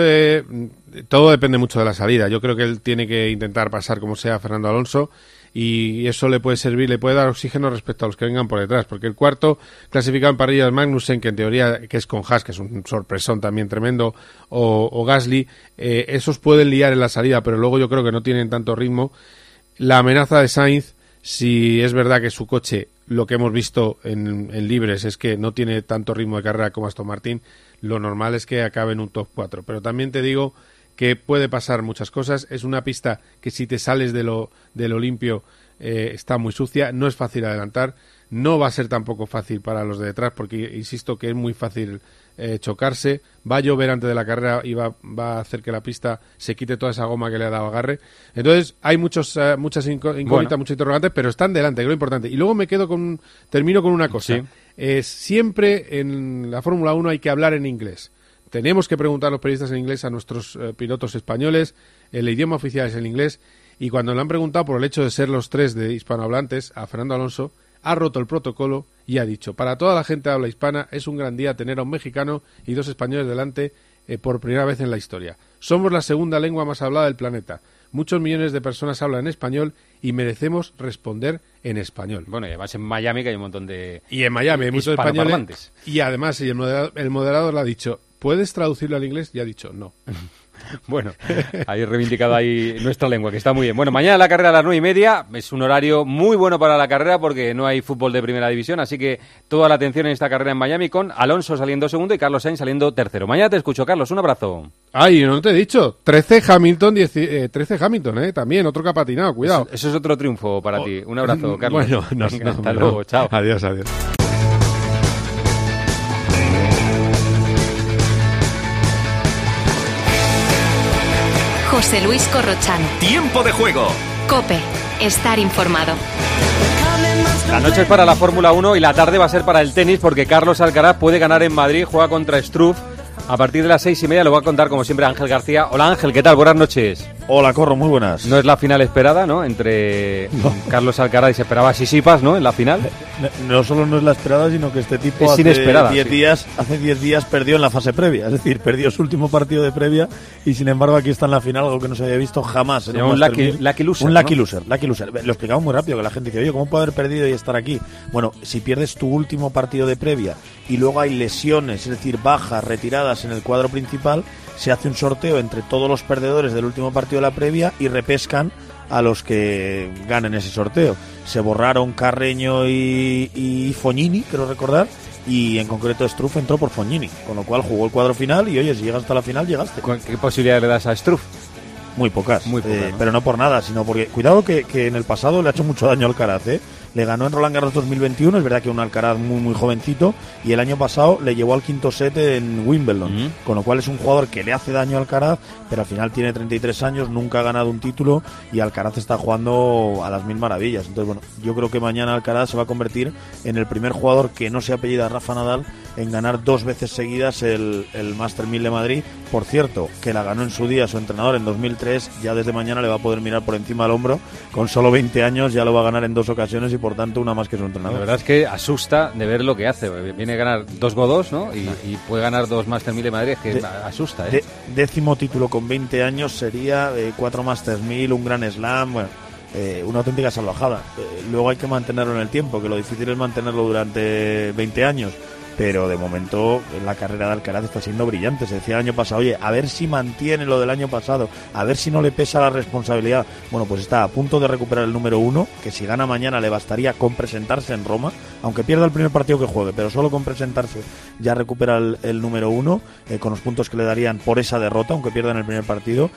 Speaker 18: todo depende mucho de la salida. Yo creo que él tiene que intentar pasar como sea a Fernando Alonso, y eso le puede servir, le puede dar oxígeno respecto a los que vengan por detrás, porque el cuarto clasificado en parrilla es Magnussen, que en teoría que es con Haas, que es un sorpresón también tremendo, o Gasly. Esos pueden liar en la salida, pero luego yo creo que no tienen tanto ritmo. La amenaza de Sainz, si es verdad que su coche, lo que hemos visto en libres, es que no tiene tanto ritmo de carrera como Aston Martin, lo normal es que acabe en un top 4. Pero también te digo que puede pasar muchas cosas. Es una pista que, si te sales de lo limpio, está muy sucia, no es fácil adelantar, no va a ser tampoco fácil para los de detrás, porque insisto que es muy fácil chocarse. Va a llover antes de la carrera y va a hacer que la pista se quite toda esa goma que le ha dado agarre. Entonces hay muchas incógnitas, muchos interrogantes, pero están delante, que es lo importante. Y luego termino con una cosa. Sí. Siempre en la Fórmula 1 hay que hablar en inglés. Tenemos que preguntar a los periodistas en inglés a nuestros pilotos españoles. El idioma oficial es el inglés, y cuando le han preguntado por el hecho de ser los tres de hispanohablantes, a Fernando Alonso ha roto el protocolo y ha dicho: para toda la gente de habla hispana es un gran día tener a un mexicano y dos españoles delante por primera vez en la historia. Somos la segunda lengua más hablada del planeta. Muchos millones de personas hablan español y merecemos responder en español.
Speaker 3: Bueno, y además en Miami, que hay un montón de...
Speaker 18: Y en Miami hay muchos españoles. Y además el moderador le ha dicho: ¿puedes traducirlo al inglés? Y ha dicho no.
Speaker 3: Bueno, hay reivindicado ahí nuestra lengua, que está muy bien. Bueno, mañana la carrera a las 9:30, es un horario muy bueno para la carrera porque no hay fútbol de primera división, así que toda la atención en esta carrera en Miami, con Alonso saliendo segundo y Carlos Sainz saliendo tercero. Mañana te escucho, Carlos, un abrazo.
Speaker 18: Ay, no te he dicho, 13 Hamilton, también, otro que ha patinado, cuidado.
Speaker 3: Eso es otro triunfo para ti. Un abrazo, Carlos.
Speaker 18: Bueno,
Speaker 3: hasta luego, chao.
Speaker 18: Adiós.
Speaker 10: José Luis Corrochano.
Speaker 13: Tiempo de juego.
Speaker 10: COPE. Estar informado.
Speaker 3: La noche es para la Fórmula 1 y la tarde va a ser para el tenis, porque Carlos Alcaraz puede ganar en Madrid, juega contra Struff. A partir de las 6:30 lo va a contar, como siempre, Ángel García. Hola, Ángel, ¿qué tal? Buenas noches.
Speaker 1: Hola, Corro, muy buenas.
Speaker 3: No es la final esperada, ¿no? Entre Carlos Alcaraz, y se esperaba Sisipas, ¿no? En la final.
Speaker 1: No solo no es la esperada, sino que este tipo
Speaker 3: es inesperada,
Speaker 1: hace 10 días perdió en la fase previa. Es decir, perdió su último partido de previa y, sin embargo, aquí está en la final, algo que no se había visto jamás.
Speaker 3: Un lucky loser.
Speaker 1: Un lucky loser. Lo explicamos muy rápido, que la gente dice: oye, ¿cómo puede haber perdido y estar aquí? Bueno, si pierdes tu último partido de previa y luego hay lesiones, es decir, bajas, retiradas en el cuadro principal, se hace un sorteo entre todos los perdedores del último partido de la previa y repescan a los que ganen ese sorteo. Se borraron Carreño y Fognini, creo recordar, y en concreto Struff entró por Fognini, con lo cual jugó el cuadro final y, oye, si llegas hasta la final, llegaste.
Speaker 3: ¿Qué posibilidades le das a Struff?
Speaker 1: Muy pocas, ¿no? Pero no por nada, sino porque, cuidado que en el pasado le ha hecho mucho daño al Alcaraz, Le ganó en Roland Garros 2021, es verdad que un Alcaraz muy jovencito, y el año pasado le llevó al quinto set en Wimbledon, con lo cual es un jugador que le hace daño a Alcaraz, pero al final tiene 33 años, nunca ha ganado un título, y Alcaraz está jugando a las mil maravillas. Entonces, bueno, yo creo que mañana Alcaraz se va a convertir en el primer jugador que no se apellida Rafa Nadal en ganar 2 veces seguidas el Master 1000 de Madrid. Por cierto, que la ganó en su día su entrenador en 2003, ya desde mañana le va a poder mirar por encima del hombro, con solo 20 años ya lo va a ganar en 2 ocasiones y por tanto una más que su entrenador.
Speaker 3: La verdad es que asusta de ver lo que hace. Viene a ganar 2 Go2, ¿no? Y puede ganar 2 Master 1000 de Madrid, es que asusta, ¿eh?
Speaker 1: Décimo título con 20 años sería 4 Masters 1000, un Grand Slam, bueno, una auténtica salvajada. Luego hay que mantenerlo en el tiempo, que lo difícil es mantenerlo durante 20 años. Pero de momento la carrera de Alcaraz está siendo brillante. Se decía el año pasado, oye, a ver si mantiene lo del año pasado, a ver si no le pesa la responsabilidad. Bueno, pues está a punto de recuperar el número 1, que si gana mañana le bastaría con presentarse en Roma, aunque pierda el primer partido que juegue, pero solo con presentarse ya recupera el número 1, con los puntos que le darían por esa derrota, aunque pierda en el primer partido,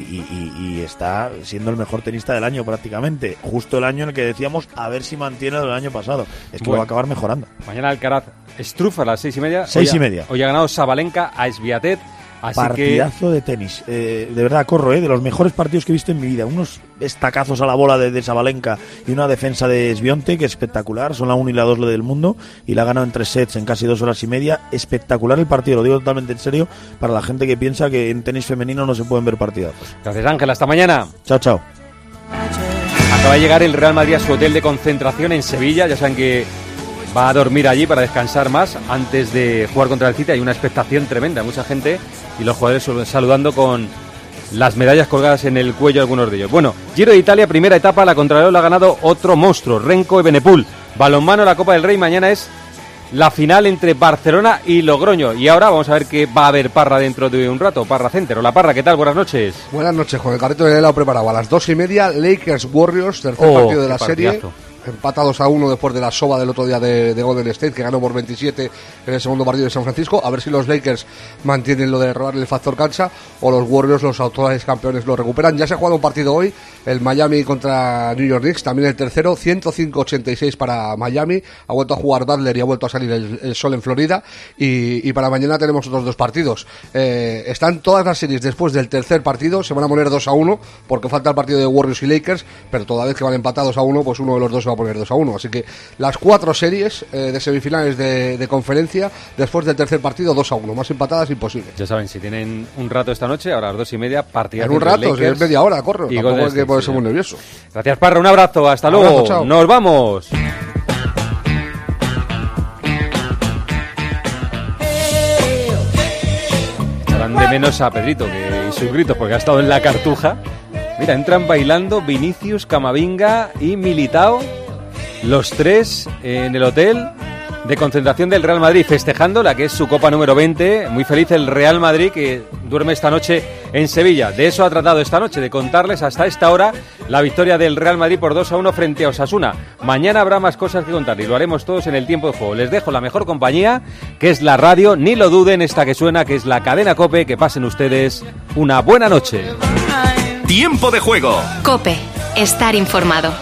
Speaker 1: y está siendo el mejor tenista del año prácticamente. Justo el año en el que decíamos, a ver si mantiene lo del año pasado. Es que lo va a acabar mejorando.
Speaker 3: Mañana Alcaraz Struff a las 6:30.
Speaker 1: 6:30.
Speaker 3: Hoy ha ganado Sabalenka a Sviatek.
Speaker 1: Partidazo de tenis. De verdad, corro, de los mejores partidos que he visto en mi vida. Unos estacazos a la bola de Sabalenka y una defensa de Swiatek espectacular. Son la 1 y la 2 del mundo. Y la ha ganado en 3 sets en casi 2 horas y media. Espectacular el partido, lo digo totalmente en serio, para la gente que piensa que en tenis femenino no se pueden ver partidazos.
Speaker 3: Gracias, Ángel. Hasta mañana.
Speaker 1: Chao, chao.
Speaker 3: Acaba de llegar el Real Madrid a su hotel de concentración en Sevilla. Ya saben que va a dormir allí para descansar más antes de jugar contra el City. Hay una expectación tremenda, mucha gente y los jugadores saludando con las medallas colgadas en el cuello, algunos de ellos. Bueno, Giro de Italia, primera etapa, la contrarreloj la ha ganado otro monstruo, Renko Evenepoel. Balonmano, la Copa del Rey, mañana es la final entre Barcelona y Logroño. Y ahora vamos a ver qué va a haber Parra dentro de un rato. Parra Center. Hola Parra, ¿qué tal? Buenas noches.
Speaker 2: Buenas noches, con el carrito de helado preparado. A las 2:30, Lakers Warriors, tercer partido de la serie. Empata 2-1 después de la soba del otro día de Golden State, que ganó por 27 en el segundo partido de San Francisco. A ver si los Lakers mantienen lo de robarle el factor cancha o los Warriors, los actuales campeones, lo recuperan. Ya se ha jugado un partido hoy, el Miami contra New York Knicks, también el tercero, 105-86 para Miami. Ha vuelto a jugar Butler y ha vuelto a salir el sol en Florida. Y para mañana tenemos otros 2 partidos. Están todas las series después del tercer partido, se van a poner 2-1 porque falta el partido de Warriors y Lakers, pero toda vez que van empatados a 1, pues uno de los dos se va a poner 2-1, así que las 4 series de semifinales de conferencia después del tercer partido 2-1, más empatadas imposible.
Speaker 3: Ya saben, si tienen un rato esta noche, ahora a las 2:30, partida.
Speaker 2: En un rato, si es media hora, corro, tampoco hay que ponerse muy nervioso.
Speaker 3: Gracias Parra, un abrazo, hasta luego, abrazo, chao. Nos vamos. Echarán de menos a Pedrito y sus gritos porque ha estado en la Cartuja. Mira, entran bailando Vinicius, Camavinga y Militao, los 3 en el hotel de concentración del Real Madrid, festejando la que es su Copa número 20. Muy feliz el Real Madrid, que duerme esta noche en Sevilla. De eso ha tratado esta noche, de contarles hasta esta hora la victoria del Real Madrid por 2-1 frente a Osasuna. Mañana habrá más cosas que contar y lo haremos todos en el tiempo de juego. Les dejo la mejor compañía, que es la radio, ni lo duden, esta que suena, que es la cadena COPE. Que pasen ustedes una buena noche.
Speaker 13: Tiempo de juego.
Speaker 10: COPE. Estar informado.